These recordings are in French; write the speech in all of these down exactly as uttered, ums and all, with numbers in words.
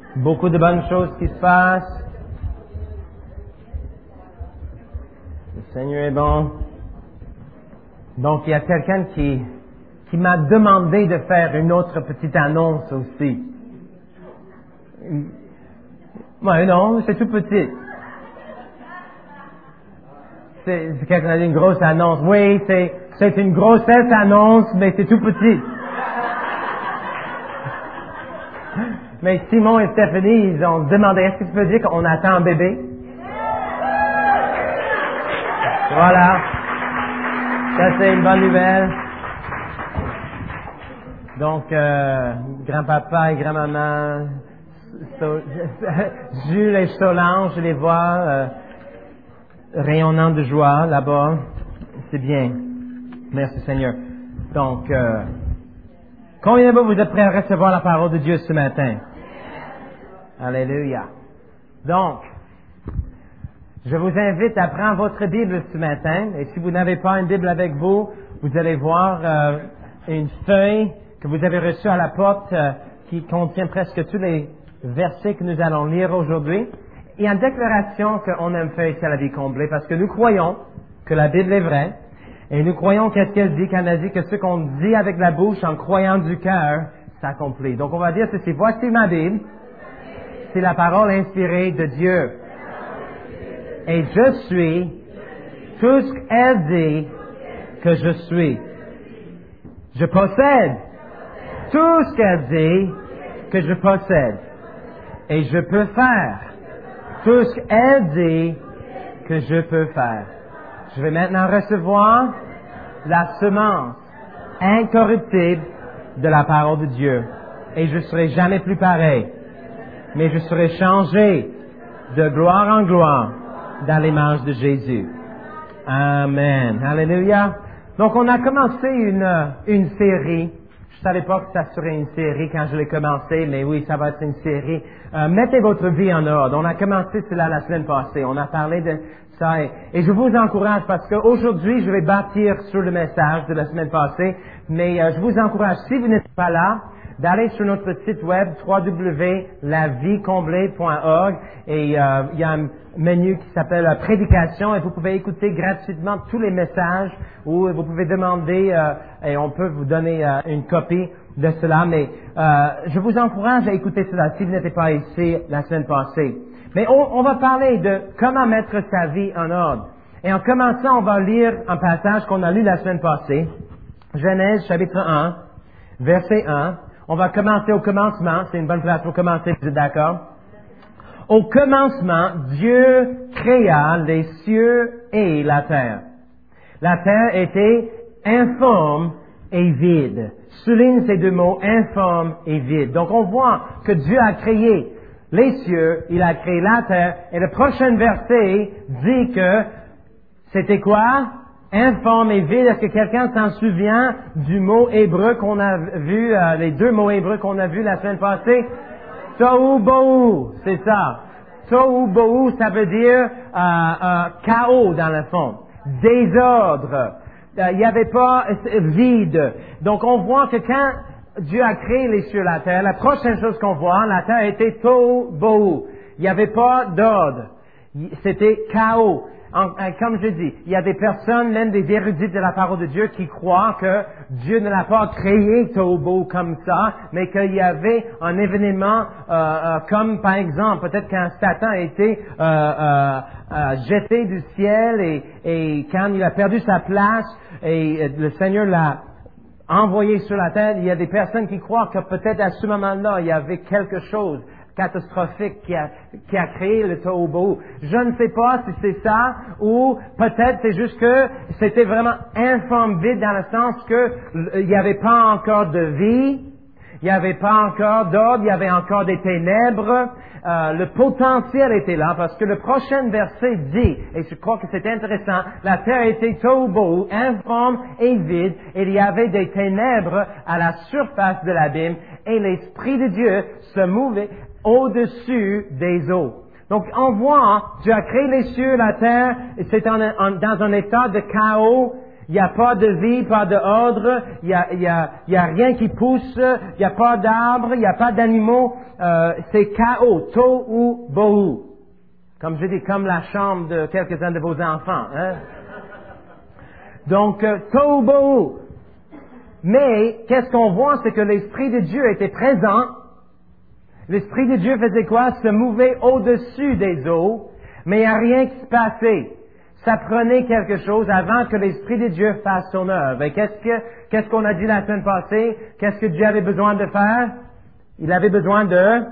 Beaucoup de bonnes choses qui se passent. Le Seigneur est bon. Donc, il y a quelqu'un qui, qui m'a demandé de faire une autre petite annonce aussi. Ouais, non, c'est tout petit. C'est, c'est quelqu'un qui a dit une grosse annonce. Oui, c'est, c'est une grossesse annonce, mais c'est tout petit. Mais Simon et Stéphanie, ils ont demandé, est-ce que tu peux dire qu'on attend un bébé? Voilà. Ça, c'est une bonne nouvelle. Donc, euh, grand-papa et grand-maman, so, Jules et Solange, je les vois, euh, rayonnant de joie là-bas. C'est bien. Merci Seigneur. Donc, euh, combien de vous, vous êtes prêts à recevoir la parole de Dieu ce matin? Alléluia. Donc, je vous invite à prendre votre Bible ce matin. Et si vous n'avez pas une Bible avec vous, vous allez voir euh, une feuille que vous avez reçue à la porte euh, qui contient presque tous les versets que nous allons lire aujourd'hui. Et en déclaration qu'on a une feuille sur la vie comblée parce que nous croyons que la Bible est vraie. Et nous croyons qu'est-ce qu'elle dit, quand elle dit que ce qu'on dit avec la bouche en croyant du cœur s'accomplit. Donc on va dire ceci. Voici ma Bible. C'est la parole inspirée de Dieu. Et je suis tout ce qu'elle dit que je suis. Je possède tout ce qu'elle dit que je possède. Et je peux faire tout ce qu'elle dit que je peux faire. Je vais maintenant recevoir la semence incorruptible de la parole de Dieu. Et je ne serai jamais plus pareil. Mais je serai changé de gloire en gloire dans l'image de Jésus. Amen. Alléluia. Donc, on a commencé une, une série. Je ne savais pas que ça serait une série quand je l'ai commencé, mais oui, ça va être une série. Euh, mettez votre vie en ordre. On a commencé cela la semaine passée. On a parlé de ça et, et je vous encourage parce qu'aujourd'hui, je vais bâtir sur le message de la semaine passée, mais euh, je vous encourage, si vous n'êtes pas là, d'aller sur notre site web w w w point la vie comblée point org et euh, il y a un menu qui s'appelle euh, Prédication et vous pouvez écouter gratuitement tous les messages ou vous pouvez demander euh, et on peut vous donner euh, une copie de cela. Mais euh, je vous encourage à écouter cela si vous n'étiez pas ici la semaine passée. Mais on, on va parler de comment mettre sa vie en ordre. Et en commençant, on va lire un passage qu'on a lu la semaine passée. Genèse chapitre un, verset un. On va commencer au commencement. C'est une bonne place pour commencer, vous êtes d'accord? Au commencement, Dieu créa les cieux et la terre. La terre était informe et vide. Souligne ces deux mots, informe et vide. Donc on voit que Dieu a créé les cieux, il a créé la terre, et le prochain verset dit que c'était quoi? Informe et vide. Est-ce que quelqu'un s'en souvient du mot hébreu qu'on a vu, euh, les deux mots hébreux qu'on a vus la semaine passée? Tohu bohu, c'est ça. Tohu bohu, ça veut dire euh, euh, chaos dans le fond, désordre. Il euh, n'y avait pas euh, vide. Donc on voit que quand Dieu a créé les cieux et la terre, la prochaine chose qu'on voit, la terre était tohu bohu. Il n'y avait pas d'ordre. C'était chaos. En, comme je dis, il y a des personnes, même des érudits de la parole de Dieu, qui croient que Dieu ne l'a pas créé tohu bohu comme ça, mais qu'il y avait un événement euh, euh, comme par exemple, peut-être quand Satan a été euh, euh, euh, jeté du ciel et, et quand il a perdu sa place et le Seigneur l'a envoyé sur la terre, il y a des personnes qui croient que peut-être à ce moment-là, il y avait quelque chose catastrophique qui a, qui a créé le tohu bohu. Je ne sais pas si c'est ça ou peut-être c'est juste que c'était vraiment informe vide dans le sens que il n'y avait pas encore de vie, il n'y avait pas encore d'ordre, il y avait encore des ténèbres. Euh, le potentiel était là parce que le prochain verset dit, et je crois que c'est intéressant, la terre était tohu bohu, informe et vide, et il y avait des ténèbres à la surface de l'abîme, et l'Esprit de Dieu se mouvait au-dessus des eaux. Donc, on voit, Dieu a créé les cieux, la terre, et c'est en, en, dans un état de chaos. Il n'y a pas de vie, pas d'ordre, il n'y a, il y a, il y a rien qui pousse, il n'y a pas d'arbres, il n'y a pas d'animaux. Euh, c'est chaos, tohu bohu. Comme je dis, comme la chambre de quelques-uns de vos enfants. Hein? Donc, euh, tohu bohu. Mais, qu'est-ce qu'on voit, c'est que l'Esprit de Dieu était présent. L'Esprit de Dieu faisait quoi? Se mouvait au-dessus des eaux, mais il n'y a rien qui se passait. Ça prenait quelque chose avant que l'Esprit de Dieu fasse son œuvre. Et qu'est-ce que, qu'est-ce qu'on a dit la semaine passée? Qu'est-ce que Dieu avait besoin de faire? Il avait besoin de...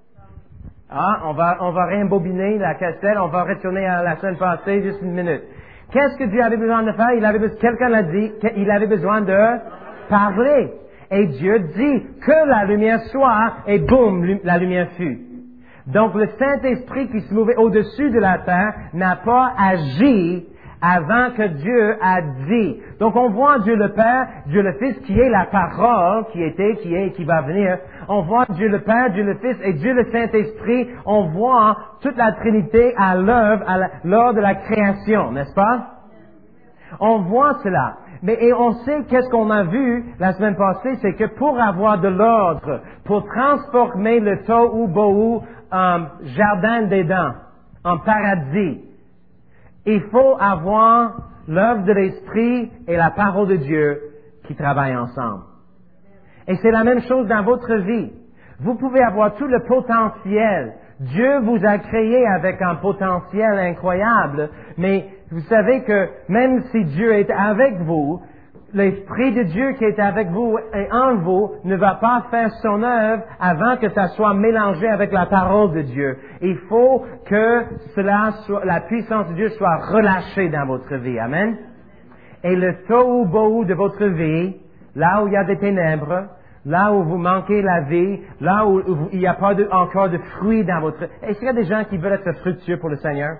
Ah, on va, on va réembobiner la cassette, on va retourner à la semaine passée, juste une minute. Qu'est-ce que Dieu avait besoin de faire? Il avait, quelqu'un l'a dit, qu'il avait besoin de parler. Et Dieu dit que la lumière soit, et boum, la lumière fut. Donc le Saint-Esprit qui se mouvait au-dessus de la terre n'a pas agi avant que Dieu a dit. Donc on voit Dieu le Père, Dieu le Fils qui est la parole, qui était, qui est et qui va venir. On voit Dieu le Père, Dieu le Fils et Dieu le Saint-Esprit. On voit toute la Trinité à l'œuvre à la, lors de la création, n'est-ce pas? On voit cela. Mais et on sait qu'est-ce qu'on a vu la semaine passée, c'est que pour avoir de l'ordre, pour transformer le tohu bohu en jardin d'Éden, en paradis, il faut avoir l'œuvre de l'Esprit et la parole de Dieu qui travaillent ensemble. Et c'est la même chose dans votre vie. Vous pouvez avoir tout le potentiel. Dieu vous a créé avec un potentiel incroyable, mais vous savez que même si Dieu est avec vous, l'Esprit de Dieu qui est avec vous et en vous ne va pas faire son œuvre avant que ça soit mélangé avec la parole de Dieu. Il faut que cela soit, la puissance de Dieu soit relâchée dans votre vie. Amen. Et le tohu bohu de votre vie, là où il y a des ténèbres, là où vous manquez la vie, là où, où il n'y a pas de, encore de fruits dans votre... Est-ce qu'il y a des gens qui veulent être fructueux pour le Seigneur?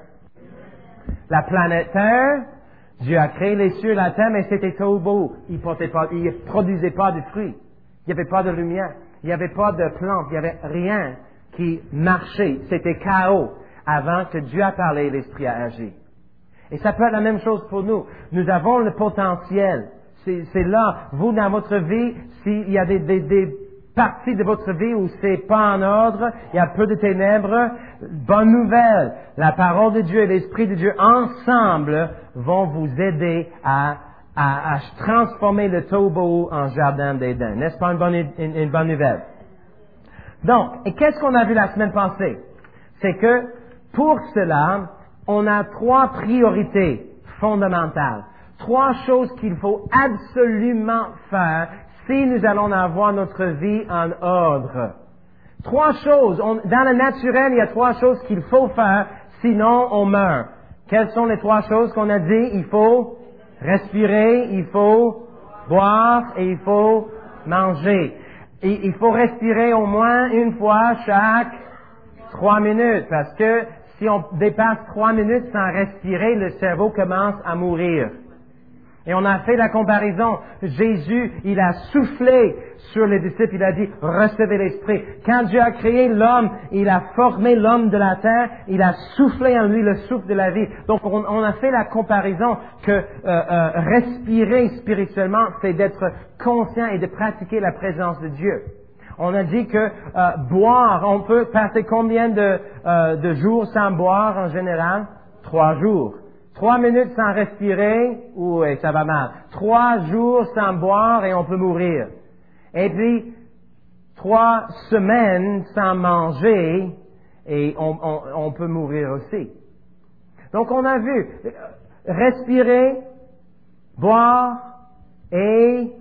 La planète Terre, Dieu a créé les cieux et la terre, mais c'était tohu bohu. Il ne produisait pas de fruits. Il n'y avait pas de lumière. Il n'y avait pas de plantes. Il n'y avait rien qui marchait. C'était chaos avant que Dieu a parlé et l'Esprit a agi. Et ça peut être la même chose pour nous. Nous avons le potentiel. C'est, c'est là, vous, dans votre vie, s'il y a des, des, des parties de votre vie où c'est pas en ordre, il y a peu de ténèbres, bonne nouvelle. La parole de Dieu et l'Esprit de Dieu ensemble vont vous aider à, à, à transformer le tohu bohu en jardin d'Éden. N'est-ce pas une bonne, une, une bonne nouvelle? Donc, et qu'est-ce qu'on a vu la semaine passée? C'est que, pour cela, on a trois priorités fondamentales. Trois choses qu'il faut absolument faire si nous allons avoir notre vie en ordre. Trois choses. On, dans le naturel, il y a trois choses qu'il faut faire, sinon on meurt. Quelles sont les trois choses qu'on a dit? Il faut respirer, il faut boire et il faut manger. Et il faut respirer au moins une fois chaque trois minutes, parce que si on dépasse trois minutes sans respirer, le cerveau commence à mourir. Et on a fait la comparaison. Jésus, il a soufflé sur les disciples, il a dit, recevez l'Esprit. Quand Dieu a créé l'homme, il a formé l'homme de la terre, il a soufflé en lui le souffle de la vie. Donc on, on a fait la comparaison que euh, euh, respirer spirituellement, c'est d'être conscient et de pratiquer la présence de Dieu. On a dit que euh, boire, on peut passer combien de, euh, de jours sans boire en général? Trois jours. Trois minutes sans respirer, oui, ça va mal. Trois jours sans boire et on peut mourir. Et puis, trois semaines sans manger et on, on, on peut mourir aussi. Donc on a vu, respirer, boire et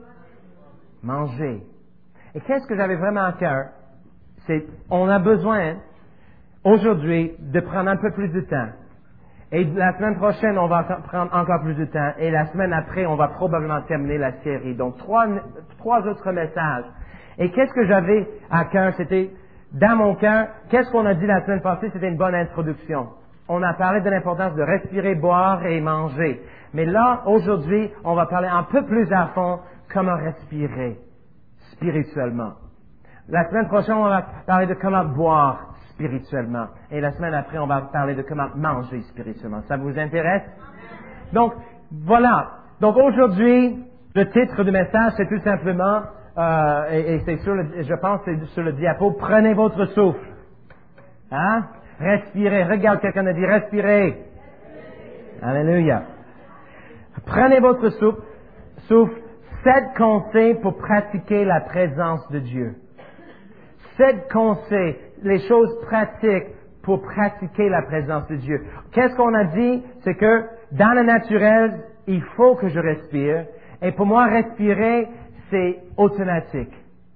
manger. Et qu'est-ce que j'avais vraiment à cœur? C'est, on a besoin, aujourd'hui, de prendre un peu plus de temps. Et la semaine prochaine, on va prendre encore plus de temps. Et la semaine après, on va probablement terminer la série. Donc, trois, trois autres messages. Et qu'est-ce que j'avais à cœur? C'était, dans mon cœur, qu'est-ce qu'on a dit la semaine passée? C'était une bonne introduction. On a parlé de l'importance de respirer, boire et manger. Mais là, aujourd'hui, on va parler un peu plus à fond comment respirer spirituellement. La semaine prochaine, on va parler de comment boire spirituellement. Et la semaine après, on va parler de comment manger spirituellement. Ça vous intéresse? Donc, voilà. Donc aujourd'hui, le titre du message, c'est tout simplement, euh, et, et c'est sur le, je pense c'est sur le diapo, prenez votre souffle. Hein? Respirez. Regarde quelqu'un a dit respirez. Alléluia. Prenez votre souffle. Souffle. Sept conseils pour pratiquer la présence de Dieu. Sept conseils, les choses pratiques pour pratiquer la présence de Dieu. Qu'est-ce qu'on a dit? C'est que dans le naturel, il faut que je respire. Et pour moi, respirer, c'est automatique.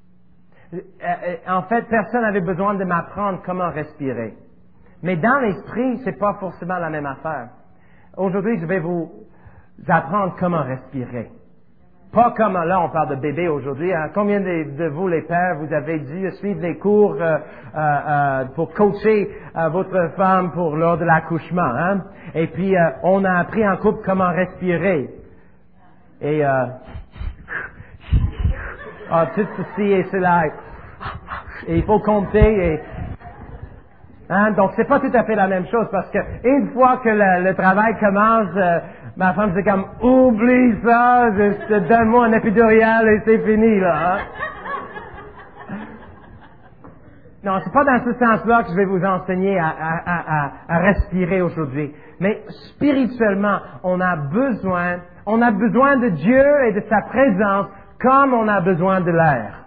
En fait, personne n'avait besoin de m'apprendre comment respirer. Mais dans l'esprit, c'est pas forcément la même affaire. Aujourd'hui, je vais vous apprendre comment respirer. Pas comme, là, on parle de bébé aujourd'hui. Hein. Combien de, de vous, les pères, vous avez dû suivre des cours euh, euh, euh, pour coacher euh, votre femme pour lors de l'accouchement, hein? Et puis, euh, on a appris en couple comment respirer. Et, euh, ah, tout ceci et cela. Et il faut compter. Et, hein? Donc, c'est pas tout à fait la même chose parce que une fois que le, le travail commence, euh, ma femme, c'est comme, oublie ça, je, donne-moi un épidural et c'est fini, là. Hein? Non, c'est pas dans ce sens-là que je vais vous enseigner à, à, à, à respirer aujourd'hui. Mais spirituellement, on a besoin, on a besoin de Dieu et de sa présence comme on a besoin de l'air.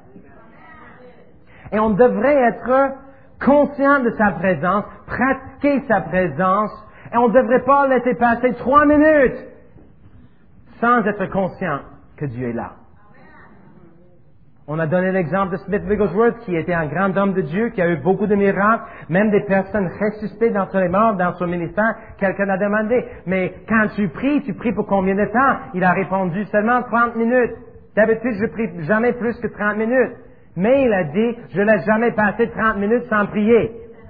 Et on devrait être conscient de sa présence, pratiquer sa présence, et on ne devrait pas laisser passer trois minutes sans être conscient que Dieu est là. On a donné l'exemple de Smith Wigglesworth, qui était un grand homme de Dieu, qui a eu beaucoup de miracles, même des personnes ressuscitées dans son mort, dans son ministère. Quelqu'un a demandé, mais quand tu pries, tu pries pour combien de temps? Il a répondu seulement trente minutes. D'habitude, je prie jamais plus que trente minutes. Mais il a dit, je ne laisse jamais passer trente minutes sans prier.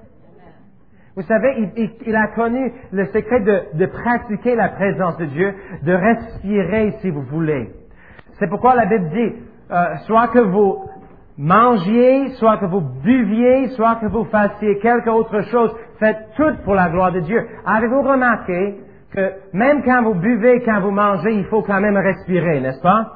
Vous savez, il, il, il a connu le secret de, de pratiquer la présence de Dieu, de respirer si vous voulez. C'est pourquoi la Bible dit, euh, soit que vous mangiez, soit que vous buviez, soit que vous fassiez quelque autre chose, faites tout pour la gloire de Dieu. Avez-vous remarqué que même quand vous buvez, quand vous mangez, il faut quand même respirer, n'est-ce pas?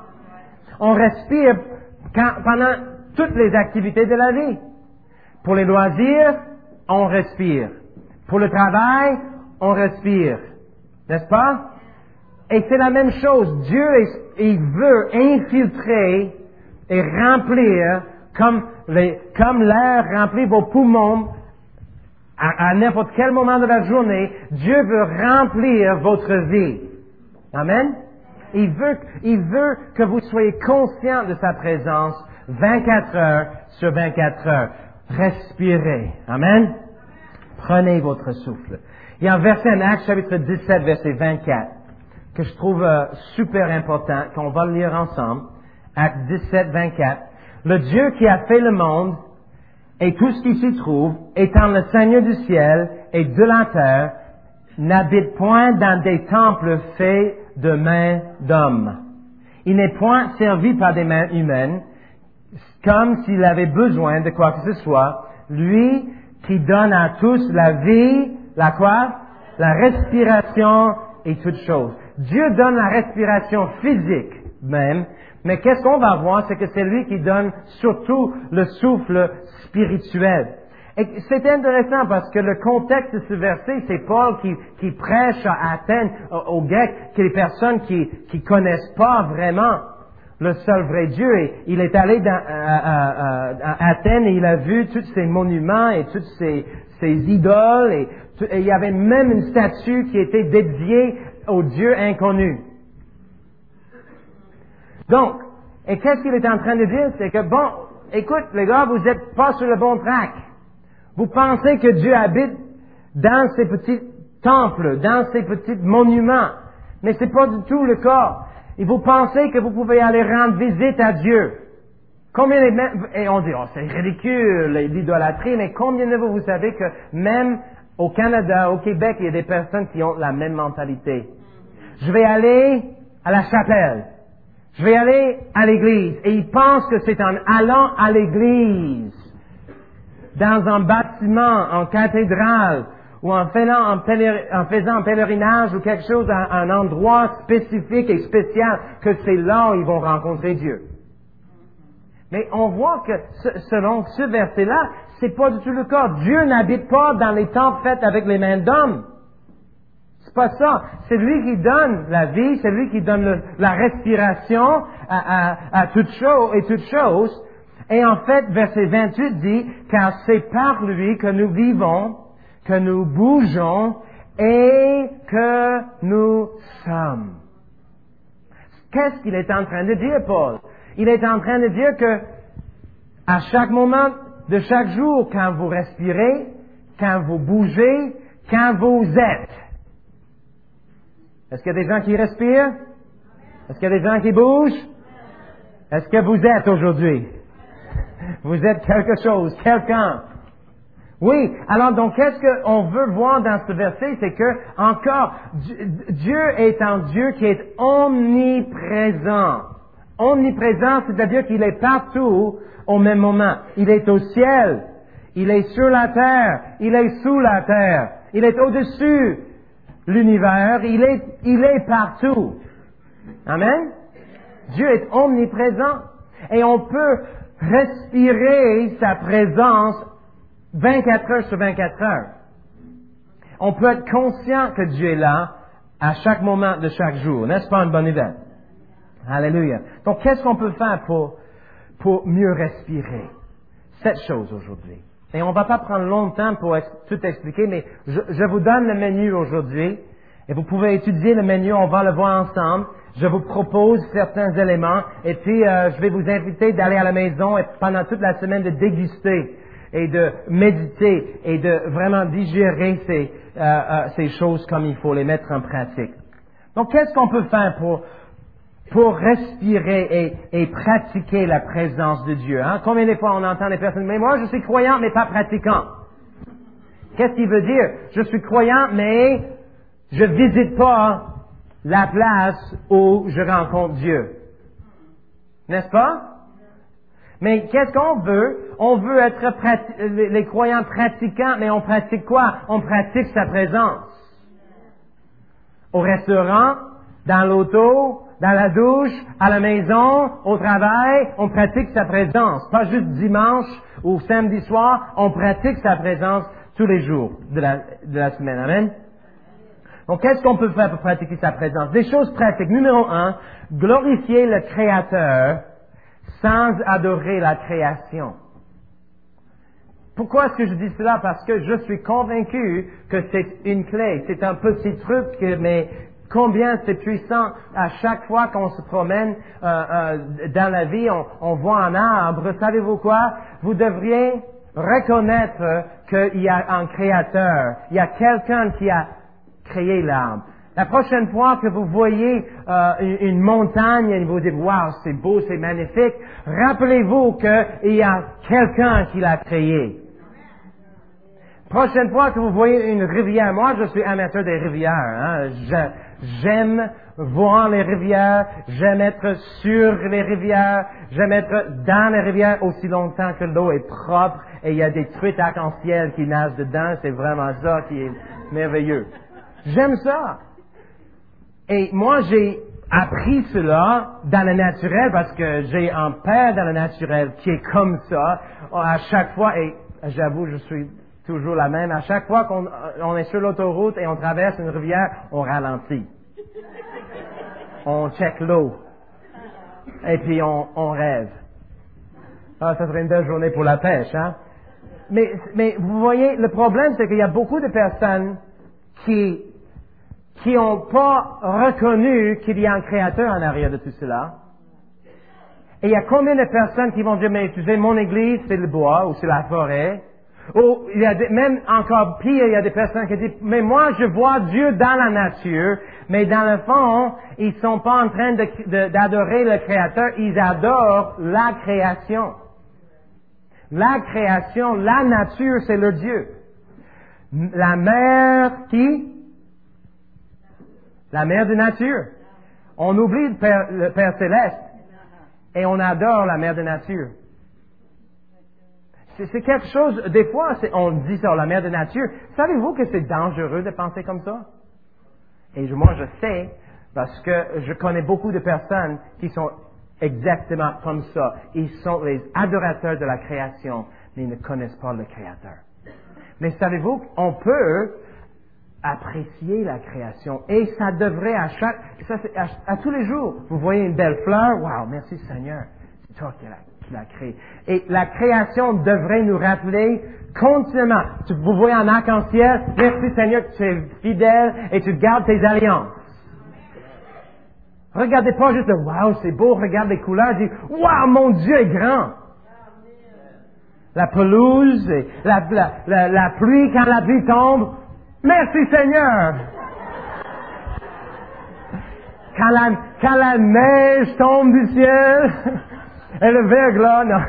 On respire quand, pendant toutes les activités de la vie. Pour les loisirs, on respire. Pour le travail, on respire. N'est-ce pas? Et c'est la même chose. Dieu, il veut infiltrer et remplir comme, les, comme l'air remplit vos poumons à, à n'importe quel moment de la journée. Dieu veut remplir votre vie. Amen? Il veut, il veut que vous soyez conscient de sa présence vingt-quatre heures sur vingt-quatre heures. Respirez. Amen? Prenez votre souffle. Il y a un verset en Actes chapitre dix-sept, verset vingt-quatre, que je trouve euh, super important, qu'on va le lire ensemble. Actes dix-sept, vingt-quatre. Le Dieu qui a fait le monde et tout ce qui s'y trouve, étant le Seigneur du ciel et de la terre, n'habite point dans des temples faits de mains d'hommes. Il n'est point servi par des mains humaines, comme s'il avait besoin de quoi que ce soit. Lui qui donne à tous la vie, la quoi? La respiration et toutes choses. Dieu donne la respiration physique même, mais qu'est-ce qu'on va voir? C'est que c'est lui qui donne surtout le souffle spirituel. Et c'est intéressant parce que le contexte de ce verset, c'est Paul qui, qui prêche à Athènes, aux Grecs, que les personnes qui qui connaissent pas vraiment le seul vrai Dieu. Et il est allé dans, à, à, à Athènes et il a vu tous ces monuments et toutes ces, ces idoles. Et, et il y avait même une statue qui était dédiée au Dieu inconnu. Donc, et qu'est-ce qu'il est en train de dire? C'est que, bon, écoute, les gars, vous n'êtes pas sur le bon track. Vous pensez que Dieu habite dans ces petits temples, dans ces petits monuments. Mais c'est pas du tout le cas. Et vous pensez que vous pouvez aller rendre visite à Dieu. Combien de, et on dit, oh, c'est ridicule, l'idolâtrie, mais combien de vous, vous savez que même au Canada, au Québec, il y a des personnes qui ont la même mentalité. Je vais aller à la chapelle. Je vais aller à l'église. Et ils pensent que c'est en allant à l'église, dans un bâtiment, en cathédrale, ou en faisant un, pélér, en faisant un pèlerinage ou quelque chose à un endroit spécifique et spécial, que c'est là où ils vont rencontrer Dieu. Mais on voit que selon ce verset-là, c'est pas du tout le cas. Dieu n'habite pas dans les temples faits avec les mains d'hommes. C'est pas ça. C'est lui qui donne la vie, c'est lui qui donne le, la respiration à, à, à toute chose et toute chose. Et en fait, verset vingt-huit dit, car c'est par lui que nous vivons, que nous bougeons et que nous sommes. Qu'est-ce qu'il est en train de dire, Paul? Il est en train de dire que à chaque moment de chaque jour, quand vous respirez, quand vous bougez, quand vous êtes. Est-ce qu'il y a des gens qui respirent? Est-ce qu'il y a des gens qui bougent? Est-ce que vous êtes aujourd'hui? Vous êtes quelque chose, quelqu'un. Oui, alors donc qu'est-ce qu'on veut voir dans ce verset, c'est que encore Dieu est un Dieu qui est omniprésent. Omniprésent, c'est-à-dire qu'il est partout au même moment. Il est au ciel, il est sur la terre, il est sous la terre, il est au-dessus de l'univers, il est, il est partout. Amen? Dieu est omniprésent et on peut respirer sa présence vingt-quatre heures sur vingt-quatre heures. On peut être conscient que Dieu est là à chaque moment de chaque jour. N'est-ce pas une bonne nouvelle? Alléluia. Donc, qu'est-ce qu'on peut faire pour, pour mieux respirer? Cette chose aujourd'hui. Et on ne va pas prendre longtemps pour ex- tout expliquer, mais je, je vous donne le menu aujourd'hui. Et vous pouvez étudier le menu, on va le voir ensemble. Je vous propose certains éléments. Et puis, euh, je vais vous inviter d'aller à la maison et pendant toute la semaine de déguster et de méditer et de vraiment digérer ces, euh, euh, ces choses comme il faut, les mettre en pratique. Donc, qu'est-ce qu'on peut faire pour pour respirer et, et pratiquer la présence de Dieu? Hein? Combien de fois on entend des personnes, mais moi je suis croyant mais pas pratiquant. Qu'est-ce qu'il veut dire? Je suis croyant mais je visite pas la place où je rencontre Dieu. N'est-ce pas? Mais qu'est-ce qu'on veut? On veut être prati- les croyants pratiquants, mais on pratique quoi? On pratique sa présence. Au restaurant, dans l'auto, dans la douche, à la maison, au travail, on pratique sa présence. Pas juste dimanche ou samedi soir, on pratique sa présence tous les jours de la, de la semaine. Amen? Donc, qu'est-ce qu'on peut faire pour pratiquer sa présence? Des choses pratiques. Numéro un, glorifier le Créateur sans adorer la création. Pourquoi est-ce que je dis cela? Parce que je suis convaincu que c'est une clé. C'est un petit truc, mais combien c'est puissant à chaque fois qu'on se promène euh, euh, dans la vie, on, on voit un arbre. Savez-vous quoi? Vous devriez reconnaître qu'il y a un créateur. Il y a quelqu'un qui a créé l'arbre. La prochaine fois que vous voyez euh, une, une montagne et vous dites « Wow, c'est beau, c'est magnifique », rappelez-vous qu'il y a quelqu'un qui l'a créé. Prochaine fois que vous voyez une rivière, moi je suis amateur des rivières. Hein, je, j'aime voir les rivières, j'aime être sur les rivières, j'aime être dans les rivières aussi longtemps que l'eau est propre et il y a des truites arc-en-ciel qui nagent dedans, c'est vraiment ça qui est merveilleux. J'aime ça. Et moi, j'ai appris cela dans le naturel parce que j'ai un père dans le naturel qui est comme ça. À chaque fois, et j'avoue, je suis toujours la même, à chaque fois qu'on on est sur l'autoroute et on traverse une rivière, on ralentit. On check l'eau. Et puis on, on rêve. Ah, ça serait une belle journée pour la pêche, hein? Mais, mais vous voyez, le problème, c'est qu'il y a beaucoup de personnes qui qui n'ont pas reconnu qu'il y a un créateur en arrière de tout cela. Et il y a combien de personnes qui vont dire, mais tu sais, mon église, c'est le bois ou c'est la forêt. Ou il y a des, même encore pire, il y a des personnes qui disent, mais moi, je vois Dieu dans la nature, mais dans le fond, ils sont pas en train de, de, d'adorer le créateur, ils adorent la création. La création, la nature, c'est le Dieu. La mère qui? La mère de nature. On oublie le Père, le Père céleste et on adore la mère de nature. c'est, c'est quelque chose, des fois, c'est, on dit sur la mère de nature. Savez-vous que c'est dangereux de penser comme ça? Et je, moi, je sais, parce que je connais beaucoup de personnes qui sont exactement comme ça. Ils sont les adorateurs de la création, mais ils ne connaissent pas le Créateur. Mais savez-vous qu'on peut apprécier la création, et ça devrait à chaque, ça c'est à, à tous les jours. Vous voyez une belle fleur, wow, merci Seigneur, c'est toi qui l'as, qui l'as créée. Et la création devrait nous rappeler continuellement. Vous voyez un arc-en-ciel, merci Seigneur que tu es fidèle et tu gardes tes alliances. Regardez pas juste le wow, c'est beau, regarde les couleurs, dis wow, mon Dieu est grand. La pelouse, et la, la, la, la pluie, quand la pluie tombe, merci Seigneur. Quand la, quand la neige tombe du ciel, et le verglas, non.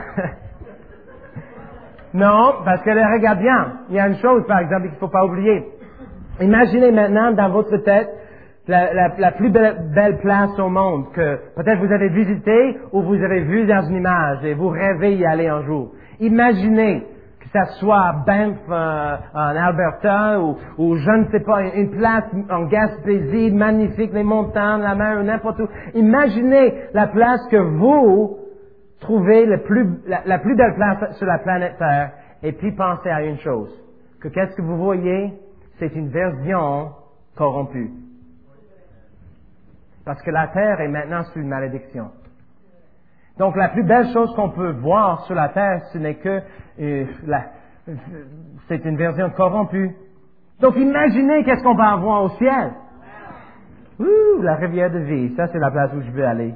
Non, parce que regarde bien, il y a une chose par exemple qu'il ne faut pas oublier. Imaginez maintenant dans votre tête la, la, la plus belle, belle place au monde que peut-être vous avez visité ou vous avez vu dans une image et vous rêvez y aller un jour. Imaginez que ça soit Banff euh, en Alberta ou, ou je ne sais pas, une place en Gaspésie, magnifique, les montagnes, la mer, n'importe où. Imaginez la place que vous trouvez le plus, la, la plus belle place sur la planète Terre et puis pensez à une chose, que qu'est-ce que vous voyez? C'est une version corrompue. Parce que la Terre est maintenant sous une malédiction. Donc, la plus belle chose qu'on peut voir sur la terre, ce n'est que euh, la, euh, c'est une version corrompue. Donc, imaginez qu'est-ce qu'on va avoir au ciel. Ouh, la rivière de vie, ça c'est la place où je veux aller.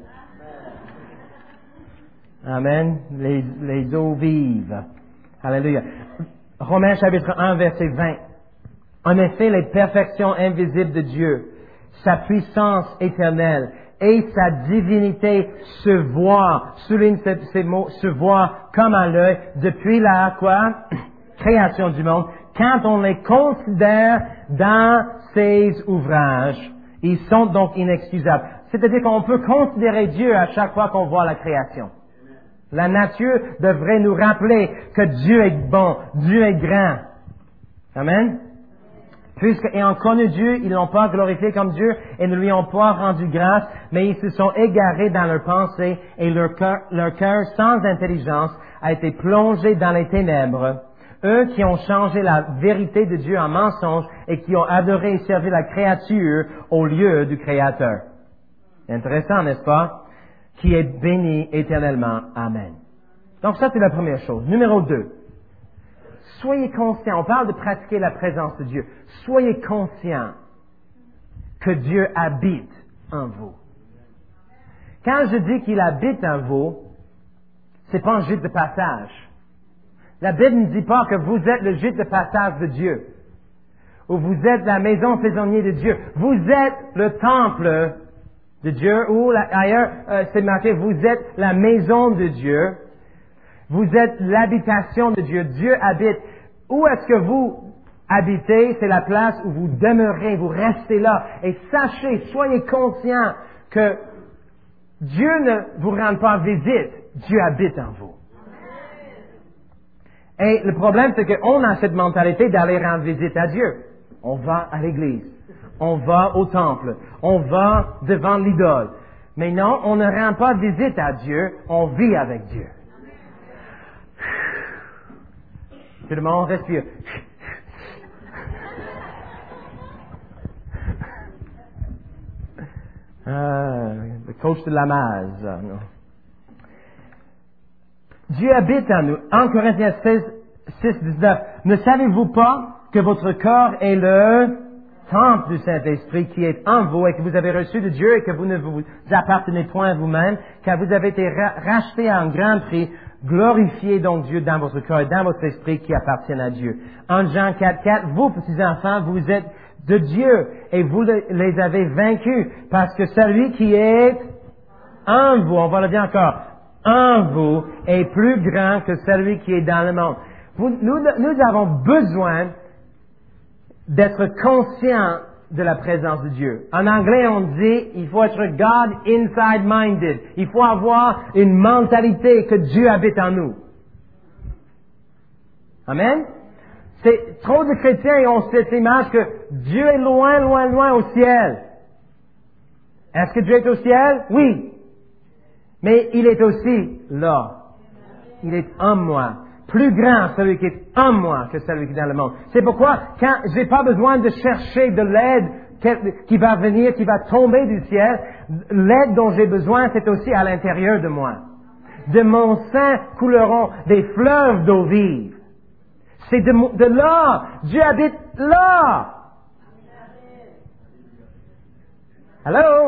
Amen. Les, les eaux vives. Alléluia. Romains chapitre un, verset vingt. En effet, les perfections invisibles de Dieu, sa puissance éternelle, et sa divinité se voit, souligne ces, ces mots, se voit comme à l'œil depuis la quoi? Création du monde, quand on les considère dans ses ouvrages. Ils sont donc inexcusables. C'est-à-dire qu'on peut considérer Dieu à chaque fois qu'on voit la création. La nature devrait nous rappeler que Dieu est bon, Dieu est grand. Amen? Puisqu'ayant connu Dieu, ils n'ont pas glorifié comme Dieu et ne lui ont pas rendu grâce, mais ils se sont égarés dans leurs pensées et leur cœur, leur cœur sans intelligence a été plongé dans les ténèbres. Eux qui ont changé la vérité de Dieu en mensonge et qui ont adoré et servi la créature au lieu du Créateur. Intéressant, n'est-ce pas? Qui est béni éternellement. Amen. Donc ça, c'est la première chose. Numéro deux. Soyez conscients, on parle de pratiquer la présence de Dieu. Soyez conscients que Dieu habite en vous. Quand je dis qu'il habite en vous, c'est pas un gîte de passage. La Bible ne dit pas que vous êtes le gîte de passage de Dieu, ou vous êtes la maison saisonnière de Dieu. Vous êtes le temple de Dieu, ou ailleurs, euh, c'est marqué, vous êtes la maison de Dieu. Vous êtes l'habitation de Dieu. Dieu habite. Où est-ce que vous habitez? C'est la place où vous demeurez, vous restez là. Et sachez, soyez conscients que Dieu ne vous rend pas visite. Dieu habite en vous. Et le problème, c'est qu'on a cette mentalité d'aller rendre visite à Dieu. On va à l'église. On va au temple. On va devant l'idole. Mais non, on ne rend pas visite à Dieu. On vit avec Dieu. Tout le monde respire. Ah, le coach de la Maz. Non. Dieu habite en nous. En Corinthiens six, dix-neuf. Ne savez-vous pas que votre corps est le temple du Saint-Esprit qui est en vous et que vous avez reçu de Dieu et que vous ne vous appartenez point à vous-même, car vous avez été ra- rachetés à un grand prix. Glorifiez donc Dieu dans votre corps et dans votre esprit qui appartiennent à Dieu. En Jean quatre, quatre, vous, petits enfants, vous êtes de Dieu et vous les avez vaincus parce que celui qui est en vous, on va le dire encore, en vous est plus grand que celui qui est dans le monde. Vous, nous, nous avons besoin d'être conscients de la présence de Dieu. En anglais, on dit, il faut être God inside minded. Il faut avoir une mentalité que Dieu habite en nous. Amen? C'est trop de chrétiens ont cette image que Dieu est loin, loin, loin au ciel. Est-ce que Dieu est au ciel? Oui. Mais il est aussi là. Il est en moi. Plus grand celui qui est en moi que celui qui est dans le monde. C'est pourquoi, quand j'ai pas besoin de chercher de l'aide qui va venir, qui va tomber du ciel, l'aide dont j'ai besoin, c'est aussi à l'intérieur de moi. De mon sein couleront des fleuves d'eau vive. C'est de, de là. Dieu habite là. Allô?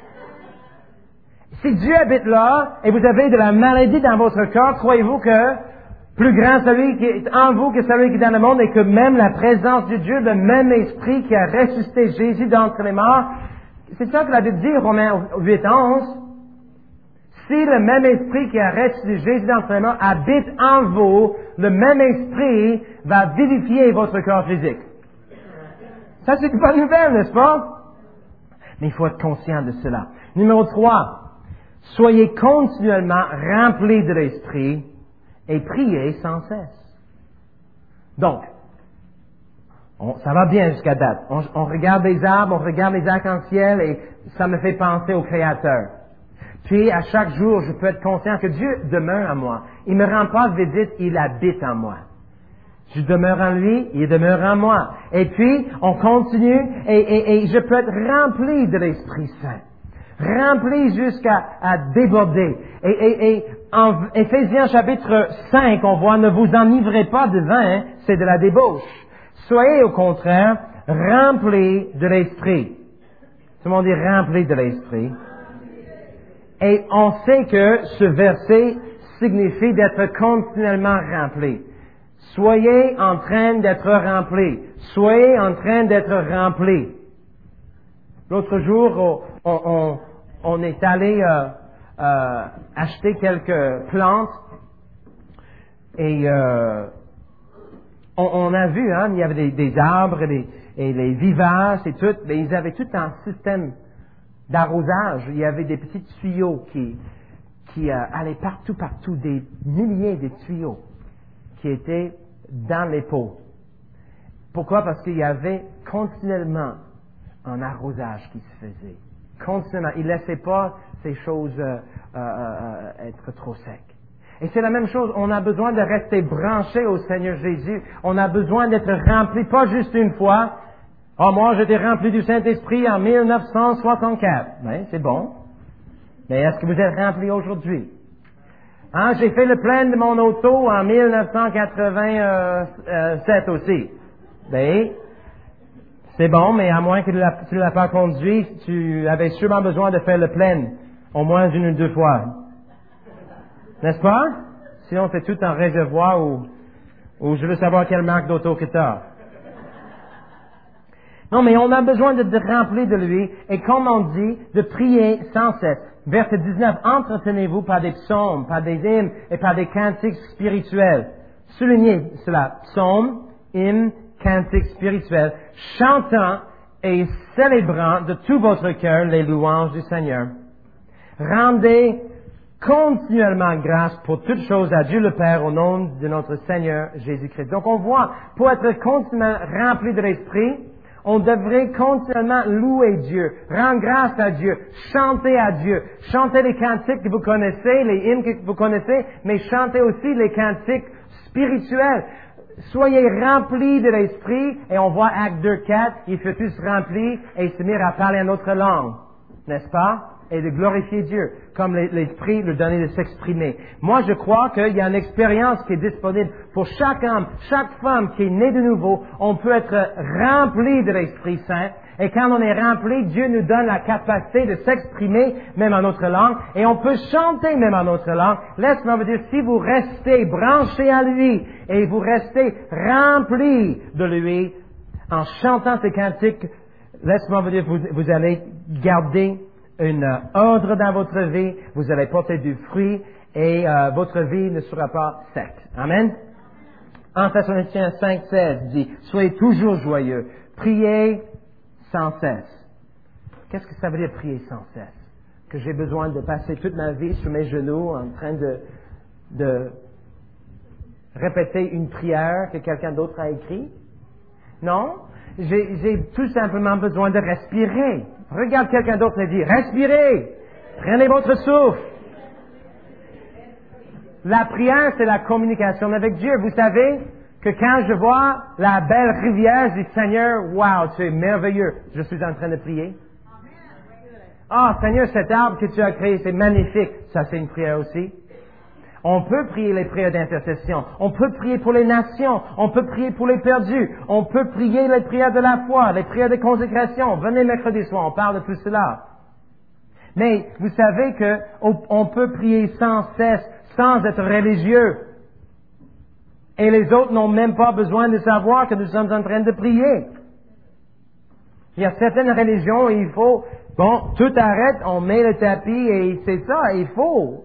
Si Dieu habite là, et vous avez de la maladie dans votre corps, croyez-vous que plus grand celui qui est en vous que celui qui est dans le monde, et que même la présence de Dieu, le même esprit qui a ressuscité Jésus d'entre les morts, c'est ça que la Bible dit, Romains huit, onze. Si le même esprit qui a ressuscité Jésus d'entre les morts habite en vous, le même esprit va vivifier votre corps physique. Ça, c'est une bonne nouvelle, n'est-ce pas? Mais il faut être conscient de cela. Numéro trois. Soyez continuellement remplis de l'esprit et priez sans cesse. Donc, on, ça va bien jusqu'à date. On, on regarde les arbres, on regarde les arcs-en-ciel et ça me fait penser au Créateur. Puis, à chaque jour, je peux être conscient que Dieu demeure en moi. Il me rend pas visite, il habite en moi. Je demeure en lui, il demeure en moi. Et puis, on continue et, et, et je peux être rempli de l'Esprit Saint. Rempli jusqu'à à déborder. Et, et, et en Éphésiens chapitre cinq, on voit, ne vous enivrez pas de vin, c'est de la débauche. Soyez au contraire remplis de l'Esprit. Tout le monde dit rempli de l'Esprit. Et on sait que ce verset signifie d'être continuellement rempli. Soyez en train d'être rempli. Soyez en train d'être rempli. L'autre jour, on, on, on est allé euh, euh, acheter quelques plantes et euh, on, on a vu, hein, il y avait des, des arbres et, des, et les vivaces et tout, mais ils avaient tout un système d'arrosage. Il y avait des petits tuyaux qui, qui euh, allaient partout, partout, des milliers de tuyaux qui étaient dans les pots. Pourquoi? Parce qu'il y avait continuellement un arrosage qui se faisait. Continuellement. Il ne laissait pas ces choses euh, euh, euh, être trop secs. Et c'est la même chose. On a besoin de rester branché au Seigneur Jésus. On a besoin d'être rempli, pas juste une fois. Oh, moi, j'étais rempli du Saint-Esprit en mille neuf cent soixante-quatre. Oui, c'est bon. Mais est-ce que vous êtes rempli aujourd'hui? Hein, j'ai fait le plein de mon auto en mille neuf cent quatre-vingt-sept aussi. Ben, c'est bon, mais à moins que tu ne l'as pas conduit, tu avais sûrement besoin de faire le plein, au moins une ou deux fois. N'est-ce pas? Sinon, c'est tout un réservoir où, où je veux savoir quelle marque d'auto que tu as. Non, mais on a besoin de, de remplir de lui, et comme on dit, de prier sans cesse. Verset dix-neuf, entretenez-vous par des psaumes, par des hymnes et par des cantiques spirituels. Soulignez cela. Psaumes, hymnes, cantiques spirituels, chantant et célébrant de tout votre cœur les louanges du Seigneur. Rendez continuellement grâce pour toutes choses à Dieu le Père au nom de notre Seigneur Jésus-Christ. Donc on voit, pour être continuellement rempli de l'Esprit, on devrait continuellement louer Dieu, rendre grâce à Dieu, chanter à Dieu, chanter les cantiques que vous connaissez, les hymnes que vous connaissez, mais chanter aussi les cantiques spirituels. Soyez remplis de l'Esprit, et on voit Acte deux, quatre, ils furent tous remplis et ils se mirent à parler une autre langue, n'est-ce pas? Et de glorifier Dieu, comme l'Esprit lui donnait de s'exprimer. Moi, je crois qu'il y a une expérience qui est disponible pour chaque homme, chaque femme qui est née de nouveau. On peut être rempli de l'Esprit Saint. Et quand on est rempli, Dieu nous donne la capacité de s'exprimer même en notre langue. Et on peut chanter même en notre langue. Laisse-moi vous dire, si vous restez branchés à lui et vous restez remplis de lui en chantant ces cantiques, laisse-moi vous dire, vous, vous allez garder un euh, ordre dans votre vie, vous allez porter du fruit et euh, votre vie ne sera pas sec. Amen. En Thessaloniciens cinq, seize dit, soyez toujours joyeux, priez sans cesse. Qu'est-ce que ça veut dire prier sans cesse? Que j'ai besoin de passer toute ma vie sur mes genoux en train de, de répéter une prière que quelqu'un d'autre a écrite? Non. J'ai, j'ai tout simplement besoin de respirer. Regarde quelqu'un d'autre et dis, respirez! Prenez votre souffle. La prière, c'est la communication avec Dieu. Vous savez que quand je vois la belle rivière, je dis, Seigneur, wow, tu es merveilleux. Je suis en train de prier. Ah, oh, Seigneur, cet arbre que tu as créé, c'est magnifique. Ça, c'est une prière aussi. On peut prier les prières d'intercession. On peut prier pour les nations. On peut prier pour les perdus. On peut prier les prières de la foi, les prières de consécration. Venez mercredi soir, on parle de tout cela. Mais vous savez que on peut prier sans cesse, sans être religieux. Et les autres n'ont même pas besoin de savoir que nous sommes en train de prier. Il y a certaines religions où il faut, bon, tout arrête, on met le tapis et c'est ça, il faut.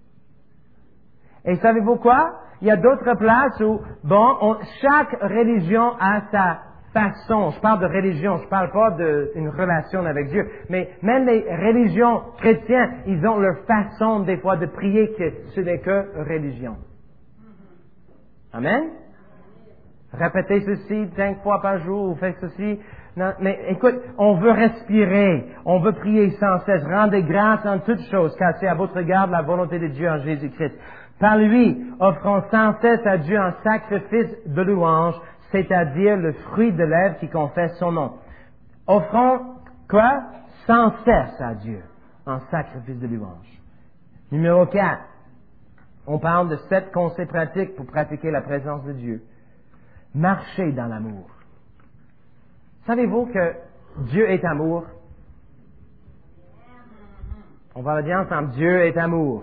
Et savez-vous quoi? Il y a d'autres places où, bon, on, chaque religion a sa façon. Je parle de religion, je parle pas d'une relation avec Dieu. Mais même les religions chrétiennes, ils ont leur façon des fois de prier que ce n'est que religion. Amen? Répétez ceci cinq fois par jour, ou faites ceci. Non, mais écoute, on veut respirer, on veut prier sans cesse, rendez grâce en toutes choses, car c'est à votre garde la volonté de Dieu en Jésus-Christ. Par lui, offrons sans cesse à Dieu un sacrifice de louange, c'est-à-dire le fruit de lèvres qui confesse son nom. Offrons quoi? Sans cesse à Dieu un sacrifice de louange. Numéro quatre. On parle de sept conseils pratiques pour pratiquer la présence de Dieu. Marchez dans l'amour. Savez-vous que Dieu est amour? On va le dire ensemble. Dieu est amour.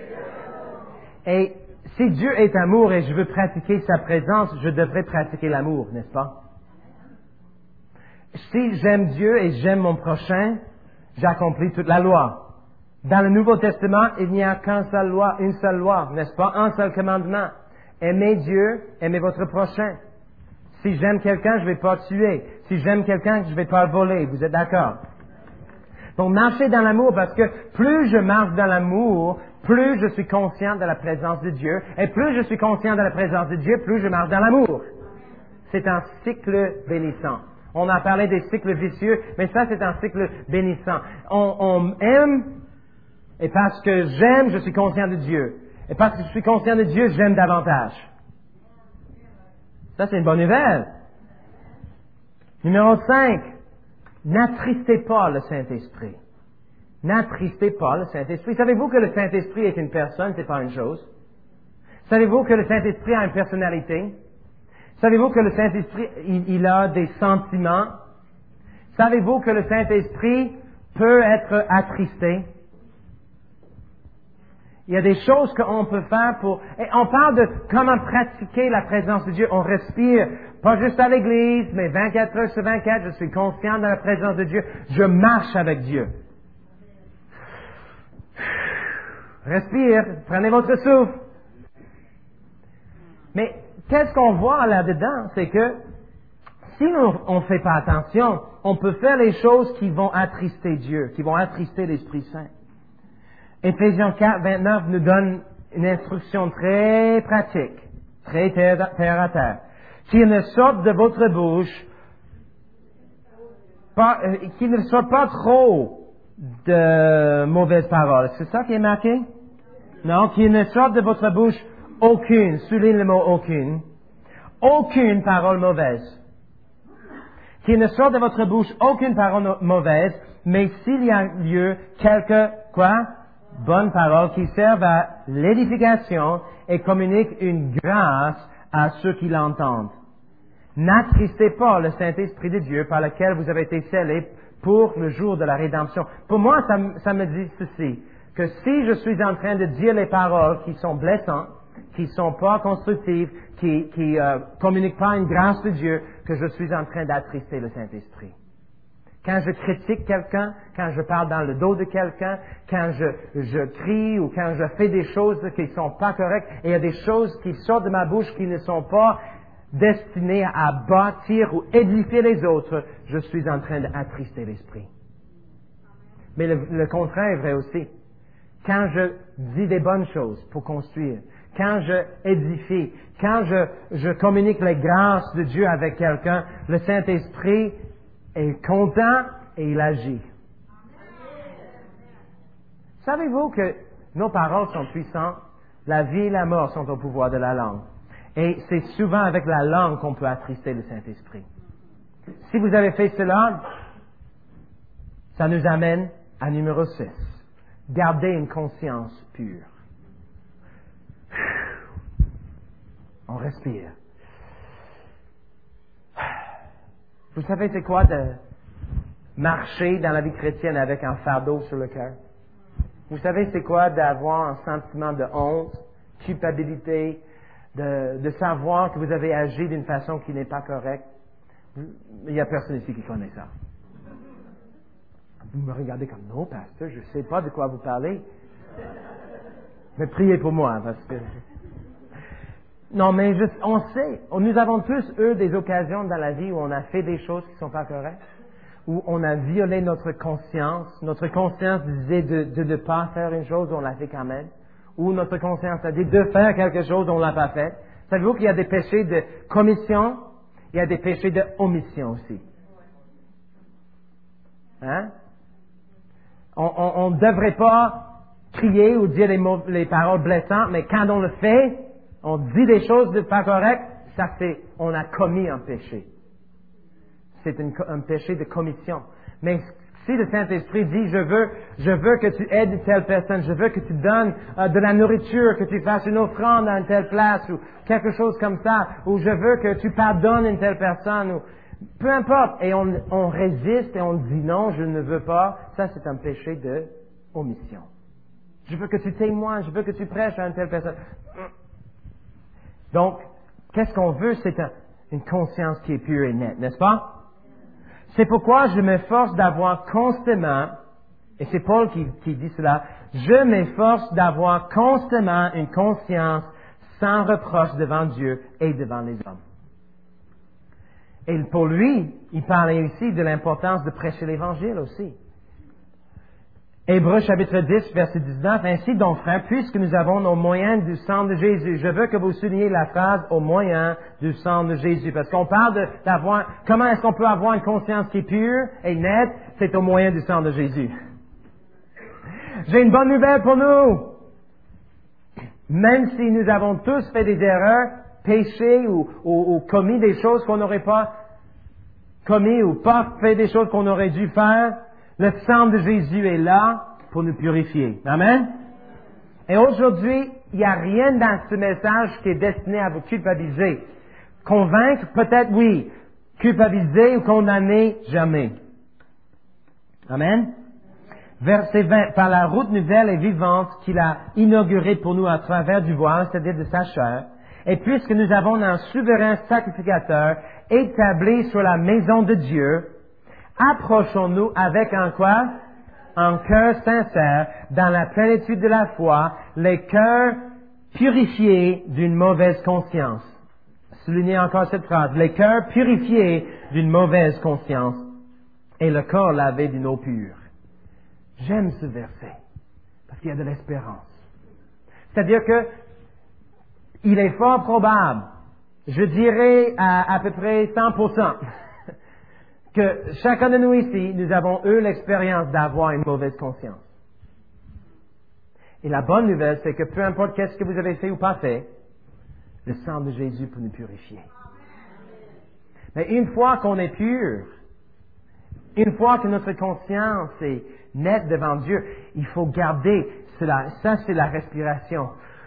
Et si Dieu est amour et je veux pratiquer sa présence, je devrais pratiquer l'amour, n'est-ce pas? Si j'aime Dieu et j'aime mon prochain, j'accomplis toute la loi. Dans le Nouveau Testament, il n'y a qu'une seule loi, une seule loi, n'est-ce pas? Un seul commandement. Aimez Dieu, aimez votre prochain. Si j'aime quelqu'un, je ne vais pas tuer. Si j'aime quelqu'un, je ne vais pas voler. Vous êtes d'accord? Donc, marchez dans l'amour parce que plus je marche dans l'amour, plus je suis conscient de la présence de Dieu. Et plus je suis conscient de la présence de Dieu, plus je marche dans l'amour. C'est un cycle bénissant. On a parlé des cycles vicieux, mais ça, c'est un cycle bénissant. On, on aime, et parce que j'aime, je suis conscient de Dieu. Et parce que je suis conscient de Dieu, j'aime davantage. Ça, c'est une bonne nouvelle. Numéro cinq. N'attristez pas le Saint-Esprit. N'attristez pas le Saint-Esprit. Savez-vous que le Saint-Esprit est une personne, c'est pas une chose? Savez-vous que le Saint-Esprit a une personnalité? Savez-vous que le Saint-Esprit, il, il a des sentiments? Savez-vous que le Saint-Esprit peut être attristé? Il y a des choses qu'on peut faire pour... Et on parle de comment pratiquer la présence de Dieu. On respire, pas juste à l'église, mais vingt-quatre heures sur vingt-quatre, je suis conscient de la présence de Dieu. Je marche avec Dieu. Respire, prenez votre souffle. Mais qu'est-ce qu'on voit là-dedans? C'est que si on ne fait pas attention, on peut faire les choses qui vont attrister Dieu, qui vont attrister l'Esprit Saint. Éphésiens quatre, vingt-neuf nous donne une instruction très pratique, très terre, terre à terre. Qu'il ne sorte de votre bouche, pas, euh, qu'il ne soit pas trop de mauvaises paroles. C'est ça qui est marqué? Non, qu'il ne sorte de votre bouche aucune, souligne le mot aucune, aucune parole mauvaise. Qu'il ne sorte de votre bouche aucune parole mauvaise, mais s'il y a lieu, quelques, quoi? Bonnes paroles qui servent à l'édification et communiquent une grâce à ceux qui l'entendent. N'attristez pas le Saint-Esprit de Dieu par lequel vous avez été scellés pour le jour de la rédemption. Pour moi, ça, ça me dit ceci, que si je suis en train de dire les paroles qui sont blessantes, qui sont pas constructives, qui, qui euh, communiquent pas une grâce de Dieu, que je suis en train d'attrister le Saint-Esprit. Quand je critique quelqu'un, quand je parle dans le dos de quelqu'un, quand je, je crie ou quand je fais des choses qui ne sont pas correctes, et il y a des choses qui sortent de ma bouche qui ne sont pas destinées à bâtir ou édifier les autres, je suis en train d'attrister l'Esprit. Mais le, le contraire est vrai aussi. Quand je dis des bonnes choses pour construire, quand je édifie, quand je, je communique les grâces de Dieu avec quelqu'un, le Saint-Esprit est content et il agit. Savez-vous que nos paroles sont puissantes? La vie et la mort sont au pouvoir de la langue. Et c'est souvent avec la langue qu'on peut attrister le Saint-Esprit. Si vous avez fait cela, ça nous amène à numéro six. Gardez une conscience pure. On respire. Vous savez c'est quoi de marcher dans la vie chrétienne avec un fardeau sur le cœur? Vous savez c'est quoi d'avoir un sentiment de honte, culpabilité, de, de savoir que vous avez agi d'une façon qui n'est pas correcte? Il n'y a personne ici qui connaît ça. Vous me regardez comme non, pasteur, je ne sais pas de quoi vous parlez. Mais priez pour moi, parce que... Non, mais je, on sait, nous avons tous eu des occasions dans la vie où on a fait des choses qui ne sont pas correctes, où on a violé notre conscience. Notre conscience disait de ne pas faire une chose, on l'a fait quand même. Ou notre conscience a dit de faire quelque chose, on ne l'a pas fait. Savez-vous qu'il y a des péchés de commission, il y a des péchés de omission aussi. Hein? On ne devrait pas crier ou dire les, mots, les paroles blessantes, mais quand on le fait, on dit des choses de pas correctes, ça c'est, on a commis un péché. C'est une, un péché de commission. Mais si le Saint-Esprit dit, je veux, je veux que tu aides telle personne, je veux que tu donnes euh, de la nourriture, que tu fasses une offrande à une telle place, ou quelque chose comme ça, ou je veux que tu pardonnes une telle personne, ou peu importe, et on, on résiste et on dit non, je ne veux pas, ça c'est un péché de omission. Je veux que tu témoignes, je veux que tu prêches à une telle personne. Donc, qu'est-ce qu'on veut? C'est un, une conscience qui est pure et nette, n'est-ce pas? C'est pourquoi je m'efforce d'avoir constamment, et c'est Paul qui, qui dit cela, je m'efforce d'avoir constamment une conscience sans reproche devant Dieu et devant les hommes. Et pour lui, il parlait ici de l'importance de prêcher l'Évangile aussi. Hébreux chapitre dix, verset dix-neuf, ainsi donc frères, puisque nous avons au moyen du sang de Jésus, je veux que vous souligniez la phrase au moyen du sang de Jésus, parce qu'on parle de, d'avoir, comment est-ce qu'on peut avoir une conscience qui est pure et nette, c'est au moyen du sang de Jésus. J'ai une bonne nouvelle pour nous. Même si nous avons tous fait des erreurs, péché ou, ou, ou commis des choses qu'on n'aurait pas commis ou pas fait des choses qu'on aurait dû faire, le sang de Jésus est là pour nous purifier. Amen? Et aujourd'hui, il n'y a rien dans ce message qui est destiné à vous culpabiliser. Convaincre, peut-être oui. Culpabiliser ou condamner, jamais. Amen? Verset vingt. Par la route nouvelle et vivante qu'il a inaugurée pour nous à travers du voile, c'est-à-dire de sa chair, et puisque nous avons un souverain sacrificateur établi sur la maison de Dieu, approchons-nous avec un quoi? Un cœur sincère, dans la plénitude de la foi, les cœurs purifiés d'une mauvaise conscience. Soulignez encore cette phrase. Les cœurs purifiés d'une mauvaise conscience et le corps lavé d'une eau pure. J'aime ce verset parce qu'il y a de l'espérance. C'est-à-dire que il est fort probable, je dirais à à peu près cent pour cent, que chacun de nous ici, nous avons eu l'expérience d'avoir une mauvaise conscience. Et la bonne nouvelle, c'est que peu importe qu'est-ce que vous avez fait ou pas fait, le sang de Jésus peut nous purifier. Mais une fois qu'on est pur, une fois que notre conscience est nette devant Dieu, il faut garder cela. Ça, c'est la respiration.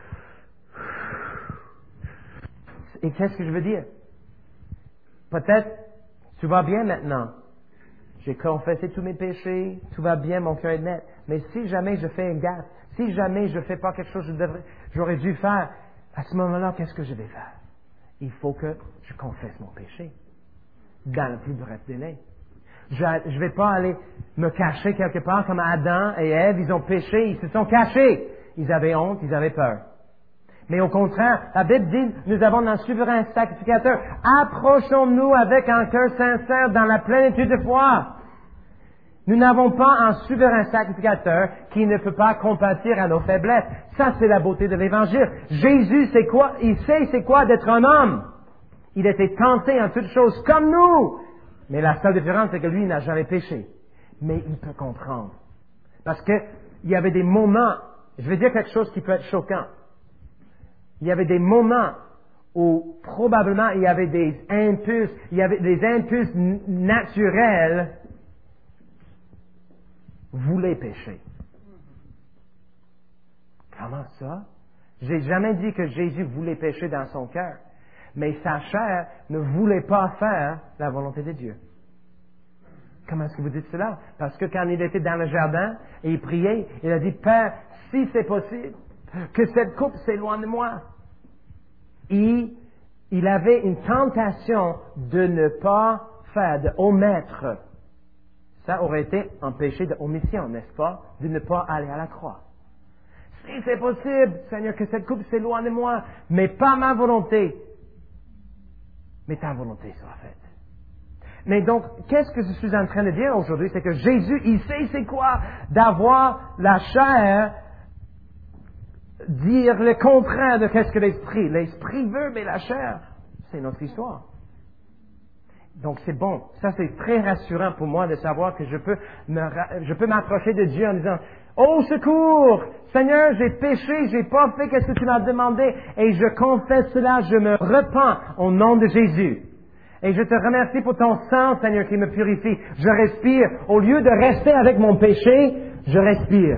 Et qu'est-ce que je veux dire? Peut-être tout va bien maintenant. J'ai confessé tous mes péchés, tout va bien, mon cœur est net. Mais si jamais je fais une gaffe, si jamais je ne fais pas quelque chose que je devrais, j'aurais dû faire, à ce moment-là, qu'est-ce que je vais faire? Il faut que je confesse mon péché dans le plus bref délai. Je ne vais pas aller me cacher quelque part comme Adam et Ève, ils ont péché, ils se sont cachés. Ils avaient honte, ils avaient peur. Mais au contraire, la Bible dit, nous avons un souverain sacrificateur. Approchons-nous avec un cœur sincère dans la plénitude de foi. Nous n'avons pas un souverain sacrificateur qui ne peut pas compatir à nos faiblesses. Ça, c'est la beauté de l'Évangile. Jésus, c'est quoi? Il sait c'est quoi d'être un homme. Il était tenté en toutes choses comme nous. Mais la seule différence, c'est que lui, il n'a jamais péché. Mais il peut comprendre. Parce que il y avait des moments, je vais dire quelque chose qui peut être choquant. Il y avait des moments où probablement il y avait des impulses, il y avait des impulses n- naturels voulaient pécher. Comment ça? J'ai jamais dit que Jésus voulait pécher dans son cœur, mais sa chair ne voulait pas faire la volonté de Dieu. Comment est-ce que vous dites cela? Parce que quand il était dans le jardin et il priait, il a dit, Père, si c'est possible, que cette coupe s'éloigne de moi. Et il avait une tentation de ne pas faire, de omettre. Ça aurait été un péché de omission, n'est-ce pas? De ne pas aller à la croix. Si c'est possible, Seigneur, que cette coupe s'éloigne de moi, mais pas ma volonté, mais ta volonté sera faite. Mais donc, qu'est-ce que je suis en train de dire aujourd'hui? C'est que Jésus, il sait c'est quoi d'avoir la chair dire le contraire de qu'est-ce que l'esprit. L'esprit veut, mais la chair, c'est notre histoire. Donc c'est bon. Ça c'est très rassurant pour moi de savoir que je peux me, je peux m'approcher de Dieu en disant, oh secours! Seigneur, j'ai péché, j'ai pas fait ce que tu m'as demandé, et je confesse cela, je me repens au nom de Jésus. Et je te remercie pour ton sang, Seigneur, qui me purifie. Je respire. Au lieu de rester avec mon péché, je respire.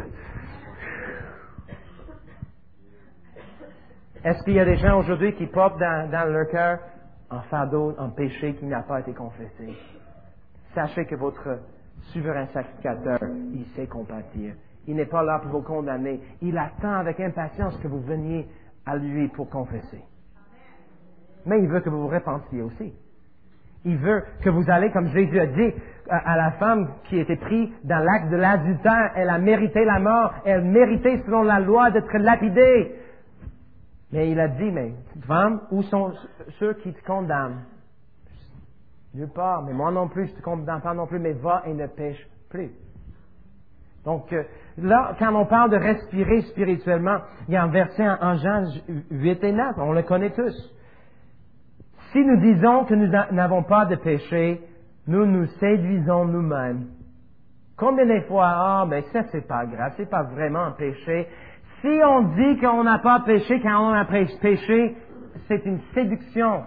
Est-ce qu'il y a des gens aujourd'hui qui portent dans, dans leur cœur un fardeau, un péché qui n'a pas été confessé? Sachez que votre souverain sacrificateur, il sait compatir. Il n'est pas là pour vous condamner. Il attend avec impatience que vous veniez à lui pour confesser. Mais il veut que vous vous repentiez aussi. Il veut que vous allez, comme Jésus a dit à la femme qui était prise dans l'acte de l'adultère, elle a mérité la mort, elle méritait selon la loi d'être lapidée. Mais il a dit, mais femme, où sont ceux qui te condamnent? Nulle part, mais moi non plus, je ne te condamne pas non plus, mais va et ne pêche plus. Donc là, quand on parle de respirer spirituellement, il y a un verset en Jean huit et neuf, on le connaît tous. Si nous disons que nous n'avons pas de péché, nous nous séduisons nous-mêmes. Combien de fois, ah, mais ça c'est pas grave, c'est pas vraiment un péché. Si on dit qu'on n'a pas péché quand on a péché, c'est une séduction.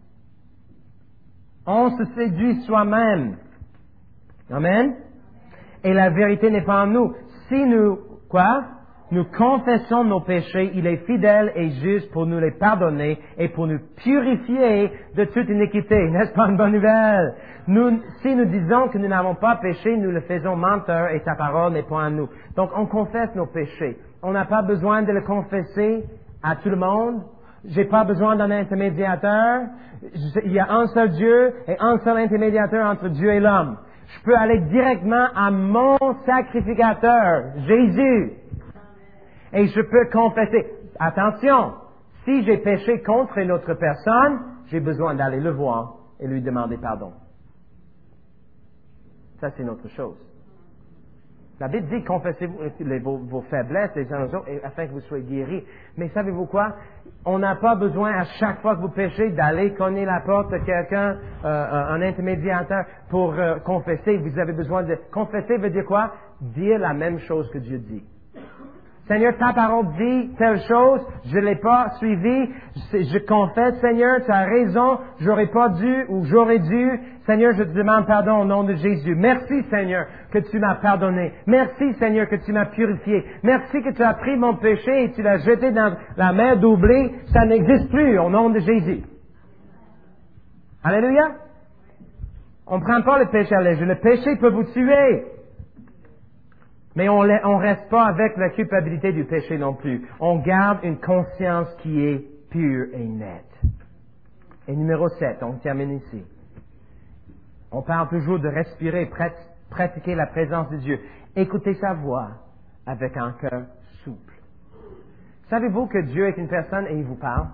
On se séduit soi-même. Amen? Et la vérité n'est pas en nous. Si nous, quoi? Nous confessons nos péchés, il est fidèle et juste pour nous les pardonner et pour nous purifier de toute iniquité. N'est-ce pas une bonne nouvelle? Nous, si nous disons que nous n'avons pas péché, nous le faisons menteur et sa parole n'est pas en nous. Donc on confesse nos péchés. On n'a pas besoin de le confesser à tout le monde. J'ai pas besoin d'un intermédiateur. Il y a un seul Dieu et un seul intermédiateur entre Dieu et l'homme. Je peux aller directement à mon sacrificateur, Jésus. Et je peux confesser. Attention, si j'ai péché contre une autre personne, j'ai besoin d'aller le voir et lui demander pardon. Ça, c'est une autre chose. La Bible dit confessez les, vos, vos faiblesses les uns aux autres afin que vous soyez guéris. Mais savez-vous quoi? On n'a pas besoin à chaque fois que vous péchez d'aller cogner la porte de quelqu'un, euh, un intermédiateur pour euh, confesser. Vous avez besoin de... Confesser veut dire quoi? Dire la même chose que Dieu dit. Seigneur, ta parole dit telle chose, je ne l'ai pas suivie, je, je confesse, Seigneur, tu as raison, j'aurais pas dû ou j'aurais dû. Seigneur, je te demande pardon au nom de Jésus. Merci, Seigneur, que tu m'as pardonné. Merci, Seigneur, que tu m'as purifié. Merci que tu as pris mon péché et tu l'as jeté dans la mer d'oubli. Ça n'existe plus au nom de Jésus. Alléluia. On ne prend pas le péché à léger. Le péché peut vous tuer. Mais on ne reste pas avec la culpabilité du péché non plus. On garde une conscience qui est pure et nette. Et numéro sept, on termine ici. On parle toujours de respirer et pratiquer la présence de Dieu. Écoutez sa voix avec un cœur souple. Savez-vous que Dieu est une personne et il vous parle?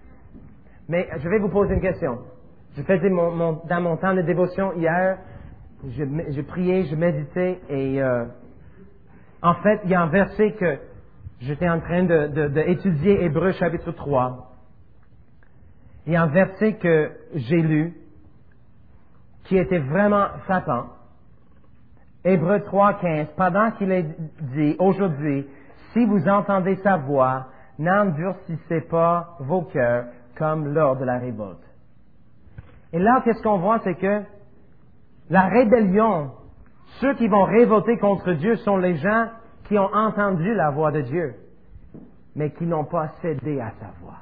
Mais je vais vous poser une question. Je faisais mon, mon, dans mon temps de dévotion hier, je, je priais, je méditais et euh, en fait, il y a un verset que j'étais en train de, de, de étudier, Hébreux chapitre trois. Il y a un verset que j'ai lu qui était vraiment frappant. Hébreux trois, quinze. Pendant qu'il est dit, aujourd'hui, si vous entendez sa voix, n'endurcissez pas vos cœurs comme lors de la révolte. Et là, qu'est-ce qu'on voit, c'est que la rébellion, ceux qui vont révolter contre Dieu sont les gens qui ont entendu la voix de Dieu, mais qui n'ont pas cédé à sa voix.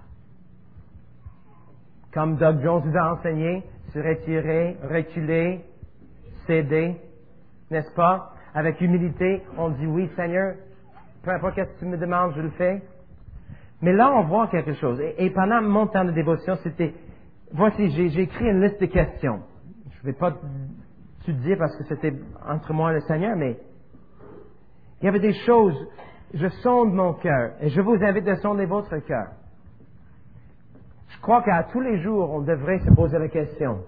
Comme Doug Jones nous a enseigné, se retirer, reculer, céder, n'est-ce pas? Avec humilité, on dit oui, Seigneur, peu importe ce que tu me demandes, je le fais. Mais là, on voit quelque chose. Et, et pendant mon temps de dévotion, c'était, voici, j'ai, j'ai écrit une liste de questions. Je ne vais pas te dire parce que c'était entre moi et le Seigneur, mais il y avait des choses, je sonde mon cœur, et je vous invite à sonder votre cœur. Je crois qu'à tous les jours, on devrait se poser la question,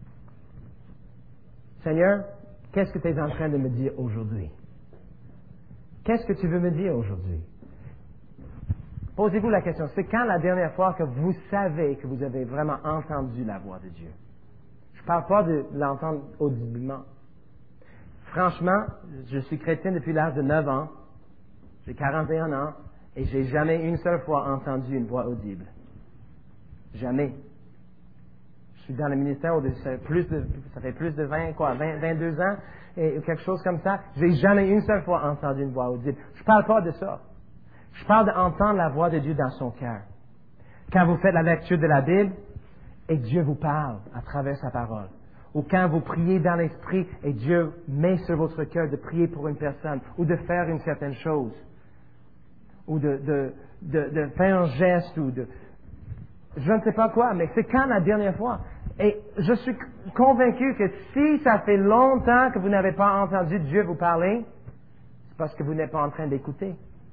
Seigneur, qu'est-ce que tu es en train de me dire aujourd'hui? Qu'est-ce que tu veux me dire aujourd'hui? Posez-vous la question, c'est quand la dernière fois que vous savez que vous avez vraiment entendu la voix de Dieu? Je ne parle pas de l'entendre audiblement. Franchement, je suis chrétien depuis l'âge de neuf ans, j'ai quarante et un ans, et j'ai jamais une seule fois entendu une voix audible. Jamais. Je suis dans le ministère, plus de, ça fait plus de vingt, quoi, vingt, vingt-deux ans, et quelque chose comme ça. J'ai jamais une seule fois entendu une voix audible. Je parle pas de ça. Je parle d'entendre la voix de Dieu dans son cœur. Quand vous faites la lecture de la Bible, et Dieu vous parle à travers sa parole. Ou quand vous priez dans l'esprit, et Dieu met sur votre cœur de prier pour une personne, ou de faire une certaine chose, ou de, de, de, de faire un geste, ou de... Je ne sais pas quoi, mais c'est quand la dernière fois? Et je suis convaincu que si ça fait longtemps que vous n'avez pas entendu Dieu vous parler, c'est parce que vous n'êtes pas en train d'écouter.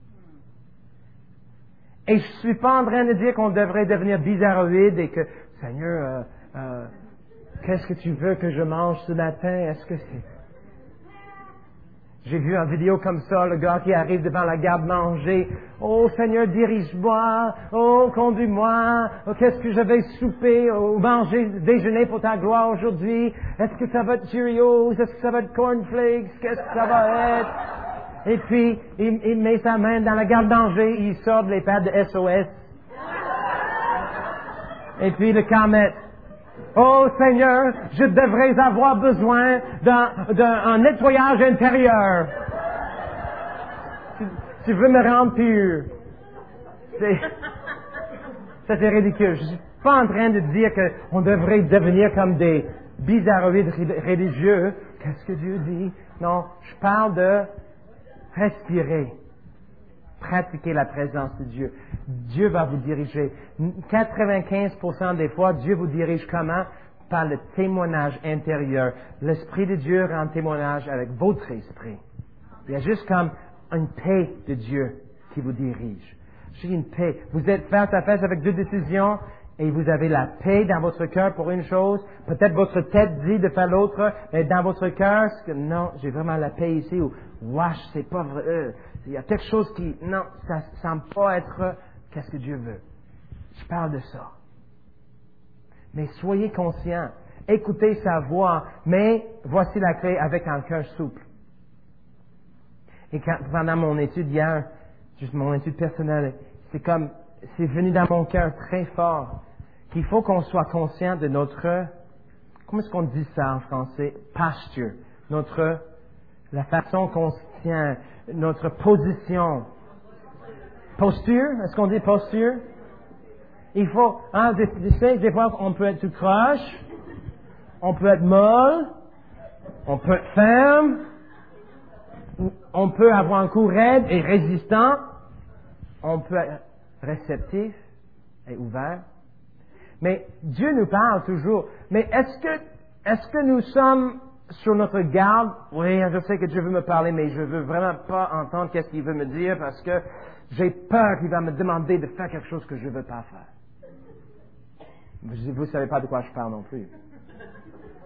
Et je suis pas en train de dire qu'on devrait devenir bizarroïde et que, Seigneur, euh, euh, qu'est-ce que tu veux que je mange ce matin? Est-ce que c'est... J'ai vu une vidéo comme ça, le gars qui arrive devant la garde-manger. Oh Seigneur, dirige-moi. Oh, conduis-moi. Oh, qu'est-ce que je vais souper ou manger, déjeuner pour ta gloire aujourd'hui? Est-ce que ça va être Cheerios? Est-ce que ça va être cornflakes? Qu'est-ce que ça va être? Et puis, il, il met sa main dans la garde-manger, il sort les pads de S O S. Et puis le comment. Oh Seigneur, je devrais avoir besoin d'un, d'un nettoyage intérieur. Tu, tu veux me rendre pur. C'est, ça c'est ridicule. Je suis pas en train de dire qu'on devrait devenir comme des bizarroïdes religieux. Qu'est-ce que Dieu dit? Non, je parle de respirer. Pratiquer la présence de Dieu. Dieu va vous diriger. quatre-vingt-quinze pour cent des fois, Dieu vous dirige comment? Par le témoignage intérieur. L'Esprit de Dieu rend témoignage avec votre esprit. Il y a juste comme une paix de Dieu qui vous dirige. J'ai une paix. Vous êtes face à face avec deux décisions et vous avez la paix dans votre cœur pour une chose. Peut-être votre tête dit de faire l'autre, mais dans votre cœur, c'est que non, j'ai vraiment la paix ici. Ou, wesh, c'est pas vrai. Euh, il y a quelque chose qui, non, ça semble pas être qu'est-ce que Dieu veut. Je parle de ça. Mais soyez conscients. Écoutez sa voix, mais voici la clé avec un cœur souple. Et quand, pendant mon étude hier, juste mon étude personnelle, c'est comme, c'est venu dans mon cœur très fort qu'il faut qu'on soit conscient de notre, comment est-ce qu'on dit ça en français? Posture. Notre, la façon qu'on se tient, notre position. Posture? Est-ce qu'on dit posture? Il faut, hein, des, des, des fois, on peut être tout croche, on peut être molle, on peut être ferme, on peut avoir un cou raide et résistant, on peut être réceptif et ouvert. Mais Dieu nous parle toujours. Mais est-ce que, est-ce que nous sommes sur notre garde? Oui, je sais que Dieu veut me parler, mais je veux vraiment pas entendre qu'est-ce qu'il veut me dire parce que j'ai peur qu'il va me demander de faire quelque chose que je veux pas faire. Vous ne savez pas de quoi je parle non plus.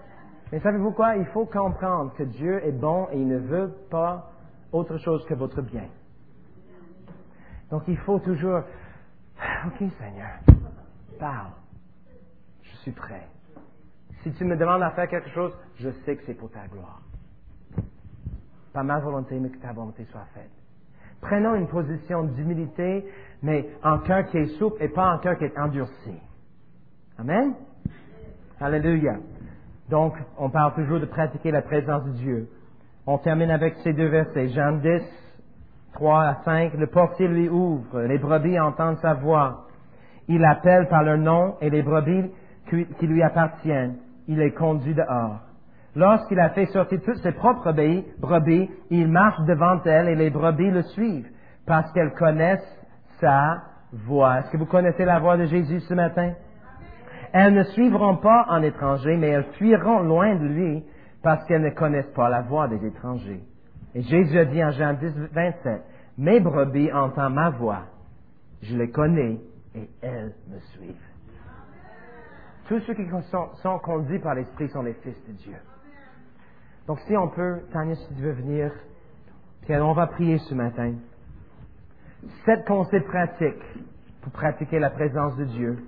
Mais savez-vous quoi? Il faut comprendre que Dieu est bon et il ne veut pas autre chose que votre bien. Donc il faut toujours, OK Seigneur, parle. Je suis prêt. Si tu me demandes à faire quelque chose, je sais que c'est pour ta gloire. Pas ma volonté, mais que ta volonté soit faite. Prenons une position d'humilité, mais en cœur qui est souple et pas en cœur qui est endurci. Amen? Alléluia. Donc, on parle toujours de pratiquer la présence de Dieu. On termine avec ces deux versets. Jean dix, trois à cinq. Le portier lui ouvre. Les brebis entendent sa voix. Il appelle par leur nom et les brebis qui lui appartiennent, il les conduit dehors. Lorsqu'il a fait sortir toutes ses propres brebis, il marche devant elles et les brebis le suivent parce qu'elles connaissent sa voix. Est-ce que vous connaissez la voix de Jésus ce matin? Elles ne suivront pas en étranger, mais elles fuiront loin de lui parce qu'elles ne connaissent pas la voix des étrangers. Et Jésus a dit en Jean dix, vingt-sept, « Mes brebis entendent ma voix, je les connais et elles me suivent. » Tous ceux qui sont, sont conduits par l'Esprit sont les fils de Dieu. Donc si on peut, Tania, si tu veux venir, puis on va prier ce matin. Sept conseils pratiques pour pratiquer la présence de Dieu.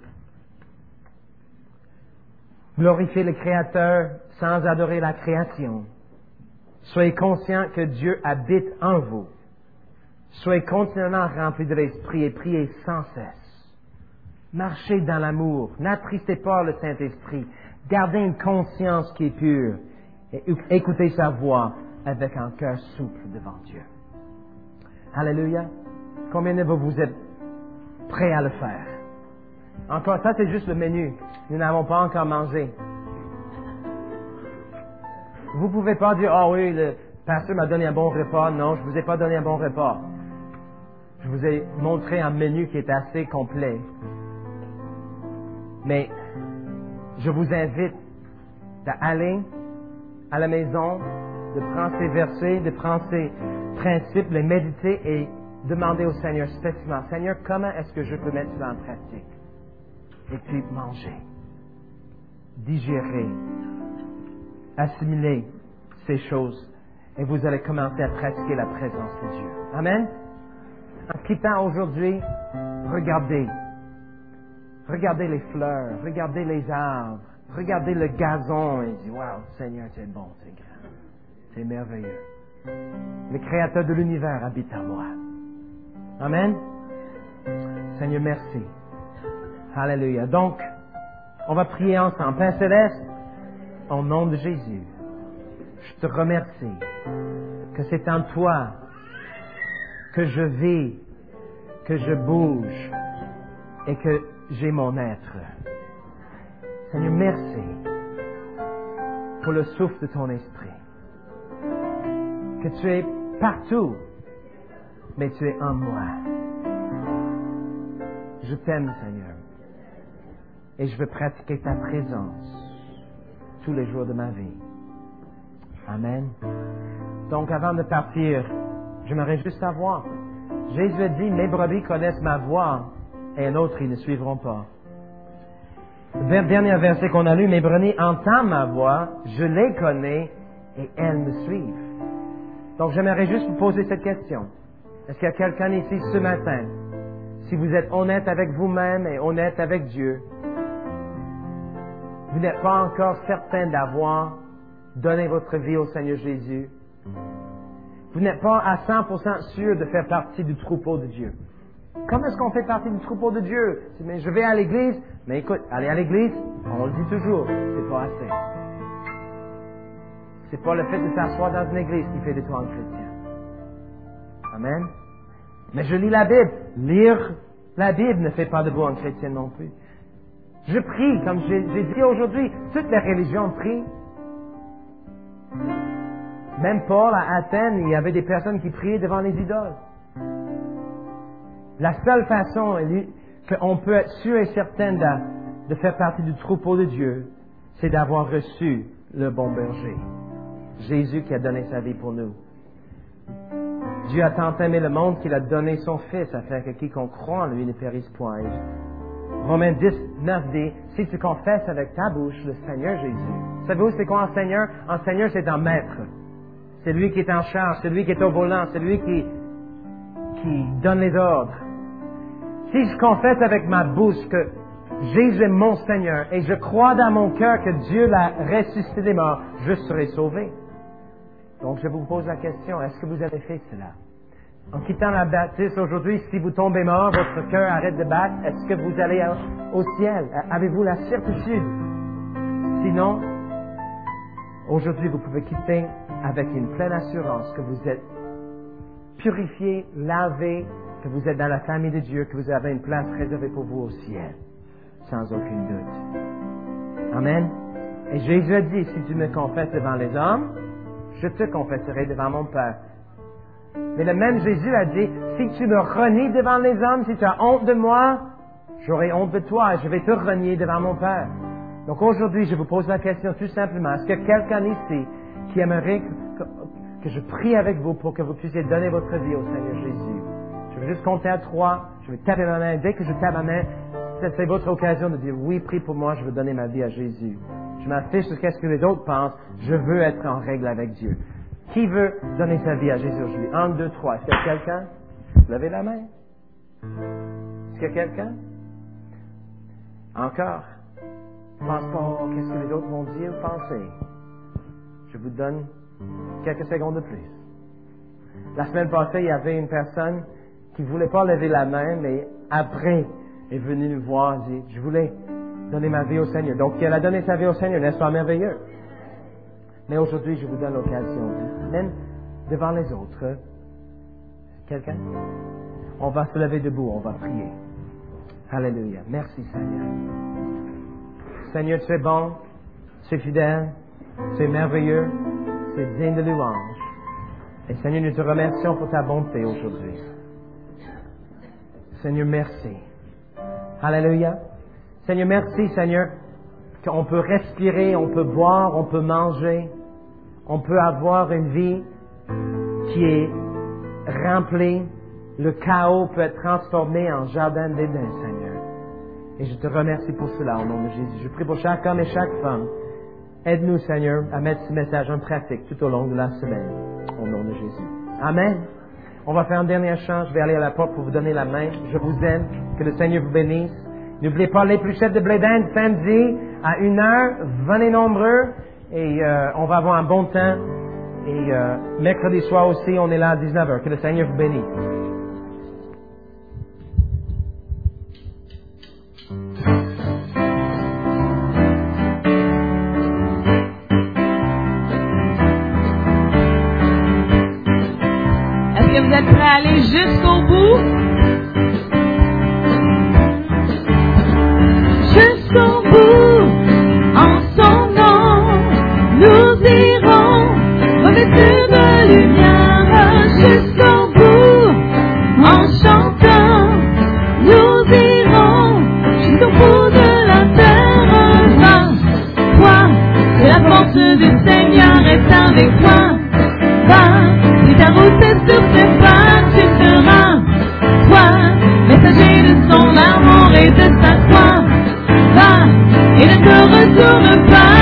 Glorifiez le Créateur sans adorer la création. Soyez conscients que Dieu habite en vous. Soyez continuellement remplis de l'Esprit et priez sans cesse. Marchez dans l'amour. N'attristez pas le Saint-Esprit. Gardez une conscience qui est pure. Et écoutez sa voix avec un cœur souple devant Dieu. Alléluia. Combien de vous, vous êtes prêts à le faire? Encore, ça c'est juste le menu. Nous n'avons pas encore mangé. Vous ne pouvez pas dire, « Ah oh oui, le pasteur m'a donné un bon repas. » Non, je ne vous ai pas donné un bon repas. Je vous ai montré un menu qui est assez complet. Mais je vous invite d'aller à la maison, de prendre ces versets, de prendre ces principes, les méditer et demander au Seigneur spécifiquement, « Seigneur, comment est-ce que je peux mettre cela en pratique? » Et puis manger, digérer, assimiler ces choses et vous allez commencer à pratiquer la présence de Dieu. Amen? En quittant aujourd'hui, regardez. Regardez les fleurs, regardez les arbres, regardez le gazon et dites, wow, Seigneur, c'est bon, c'est grand, c'est merveilleux. Le Créateur de l'univers habite en moi. Amen? Seigneur, merci. Alléluia. Donc, on va prier ensemble. Père Céleste, au nom de Jésus, je te remercie que c'est en toi que je vis, que je bouge et que j'ai mon être. Seigneur, merci pour le souffle de ton esprit. Que tu es partout, mais tu es en moi. Je t'aime, Seigneur. Et je veux pratiquer ta présence tous les jours de ma vie. Amen. Donc, avant de partir, j'aimerais juste savoir. Jésus a dit, mes brebis connaissent ma voix et un autre, ils ne suivront pas. Le dernier verset qu'on a lu, mes brebis entendent ma voix, je les connais et elles me suivent. Donc, j'aimerais juste vous poser cette question. Est-ce qu'il y a quelqu'un ici ce matin, si vous êtes honnête avec vous-même et honnête avec Dieu, vous n'êtes pas encore certain d'avoir donné votre vie au Seigneur Jésus. Vous n'êtes pas à cent pour cent sûr de faire partie du troupeau de Dieu. Comment est-ce qu'on fait partie du troupeau de Dieu? Mais je vais à l'église. Mais écoute, aller à l'église, on le dit toujours, c'est pas assez. C'est pas le fait de s'asseoir dans une église qui fait de toi un chrétien. Amen. Mais je lis la Bible. Lire la Bible ne fait pas de vous un chrétien non plus. Je prie, comme j'ai, j'ai dit aujourd'hui, toutes les religions prient. Même Paul à Athènes, il y avait des personnes qui priaient devant les idoles. La seule façon qu'on peut être sûr et certain de, de faire partie du troupeau de Dieu, c'est d'avoir reçu le bon berger. Jésus qui a donné sa vie pour nous. Dieu a tant aimé le monde qu'il a donné son Fils afin que quiconque croit en lui ne périsse point. Romains dix, neuf dit, si tu confesses avec ta bouche le Seigneur Jésus. Savez-vous c'est quoi un Seigneur? Un Seigneur, c'est un maître. C'est lui qui est en charge, c'est lui qui est au volant, c'est lui qui, qui donne les ordres. Si je confesse avec ma bouche que Jésus est mon Seigneur et je crois dans mon cœur que Dieu l'a ressuscité des morts, je serai sauvé. Donc je vous pose la question, est-ce que vous avez fait cela? En quittant la baptiste aujourd'hui, si vous tombez mort, votre cœur arrête de battre, est-ce que vous allez au ciel? Avez-vous la certitude? Sinon, aujourd'hui vous pouvez quitter avec une pleine assurance que vous êtes purifié, lavé, que vous êtes dans la famille de Dieu, que vous avez une place réservée pour vous au ciel, sans aucun doute. Amen. Et Jésus a dit, si tu me confesses devant les hommes, je te confesserai devant mon Père. Mais le même Jésus a dit, si tu me renies devant les hommes, si tu as honte de moi, j'aurai honte de toi et je vais te renier devant mon Père. Donc aujourd'hui, je vous pose la question tout simplement, est-ce que quelqu'un ici qui aimerait que, que je prie avec vous pour que vous puissiez donner votre vie au Seigneur Jésus? Je vais juste compter à trois, je vais taper ma main. Dès que je tape ma main, c'est votre occasion de dire, oui, prie pour moi, je veux donner ma vie à Jésus. Je m'affiche sur ce que les autres pensent, je veux être en règle avec Dieu. Qui veut donner sa vie à Jésus aujourd'hui? Un, deux, trois. Est-ce qu'il y a quelqu'un? Levez la main. Est-ce qu'il y a quelqu'un? Encore. Pense pas qu'est-ce que les autres vont dire ou penser. Je vous donne quelques secondes de plus. La semaine passée, il y avait une personne qui ne voulait pas lever la main, mais après est venue nous voir et dit, je voulais donner ma vie au Seigneur. Donc, elle a donné sa vie au Seigneur, n'est-ce pas merveilleux? Mais aujourd'hui, je vous donne l'occasion, même devant les autres. Quelqu'un? On va se lever debout, on va prier. Alléluia. Merci Seigneur. Seigneur, tu es bon, tu es fidèle, tu es merveilleux, tu es digne de louange. Et Seigneur, nous te remercions pour ta bonté aujourd'hui. Seigneur, merci. Alléluia. Seigneur, merci Seigneur, qu'on peut respirer, on peut boire, on peut manger, on peut avoir une vie qui est remplie. Le chaos peut être transformé en jardin d'Éden, Seigneur. Et je te remercie pour cela au nom de Jésus. Je prie pour chaque homme et chaque femme. Aide-nous, Seigneur, à mettre ce message en pratique tout au long de la semaine. Au nom de Jésus. Amen. On va faire un dernier chant. Je vais aller à la porte pour vous donner la main. Je vous aime. Que le Seigneur vous bénisse. N'oubliez pas l'épluchette de blé d'Inde samedi à une heure. Venez nombreux et euh, on va avoir un bon temps. Et euh, mercredi soir aussi, on est là à dix-neuf heures. Que le Seigneur vous bénisse. Est-ce que vous êtes prêts à aller jusqu'au bout? Jusqu'au bout, en son nom, nous irons, revêtus de lumière. Jusqu'au bout, en chantant, nous irons, jusqu'au bout de la terre. Va, toi, que la force du Seigneur est avec toi. Va, si ta route est sur tes pas, tu seras, toi, messager de son amour et de sa foi. Va, et ne te retourne pas.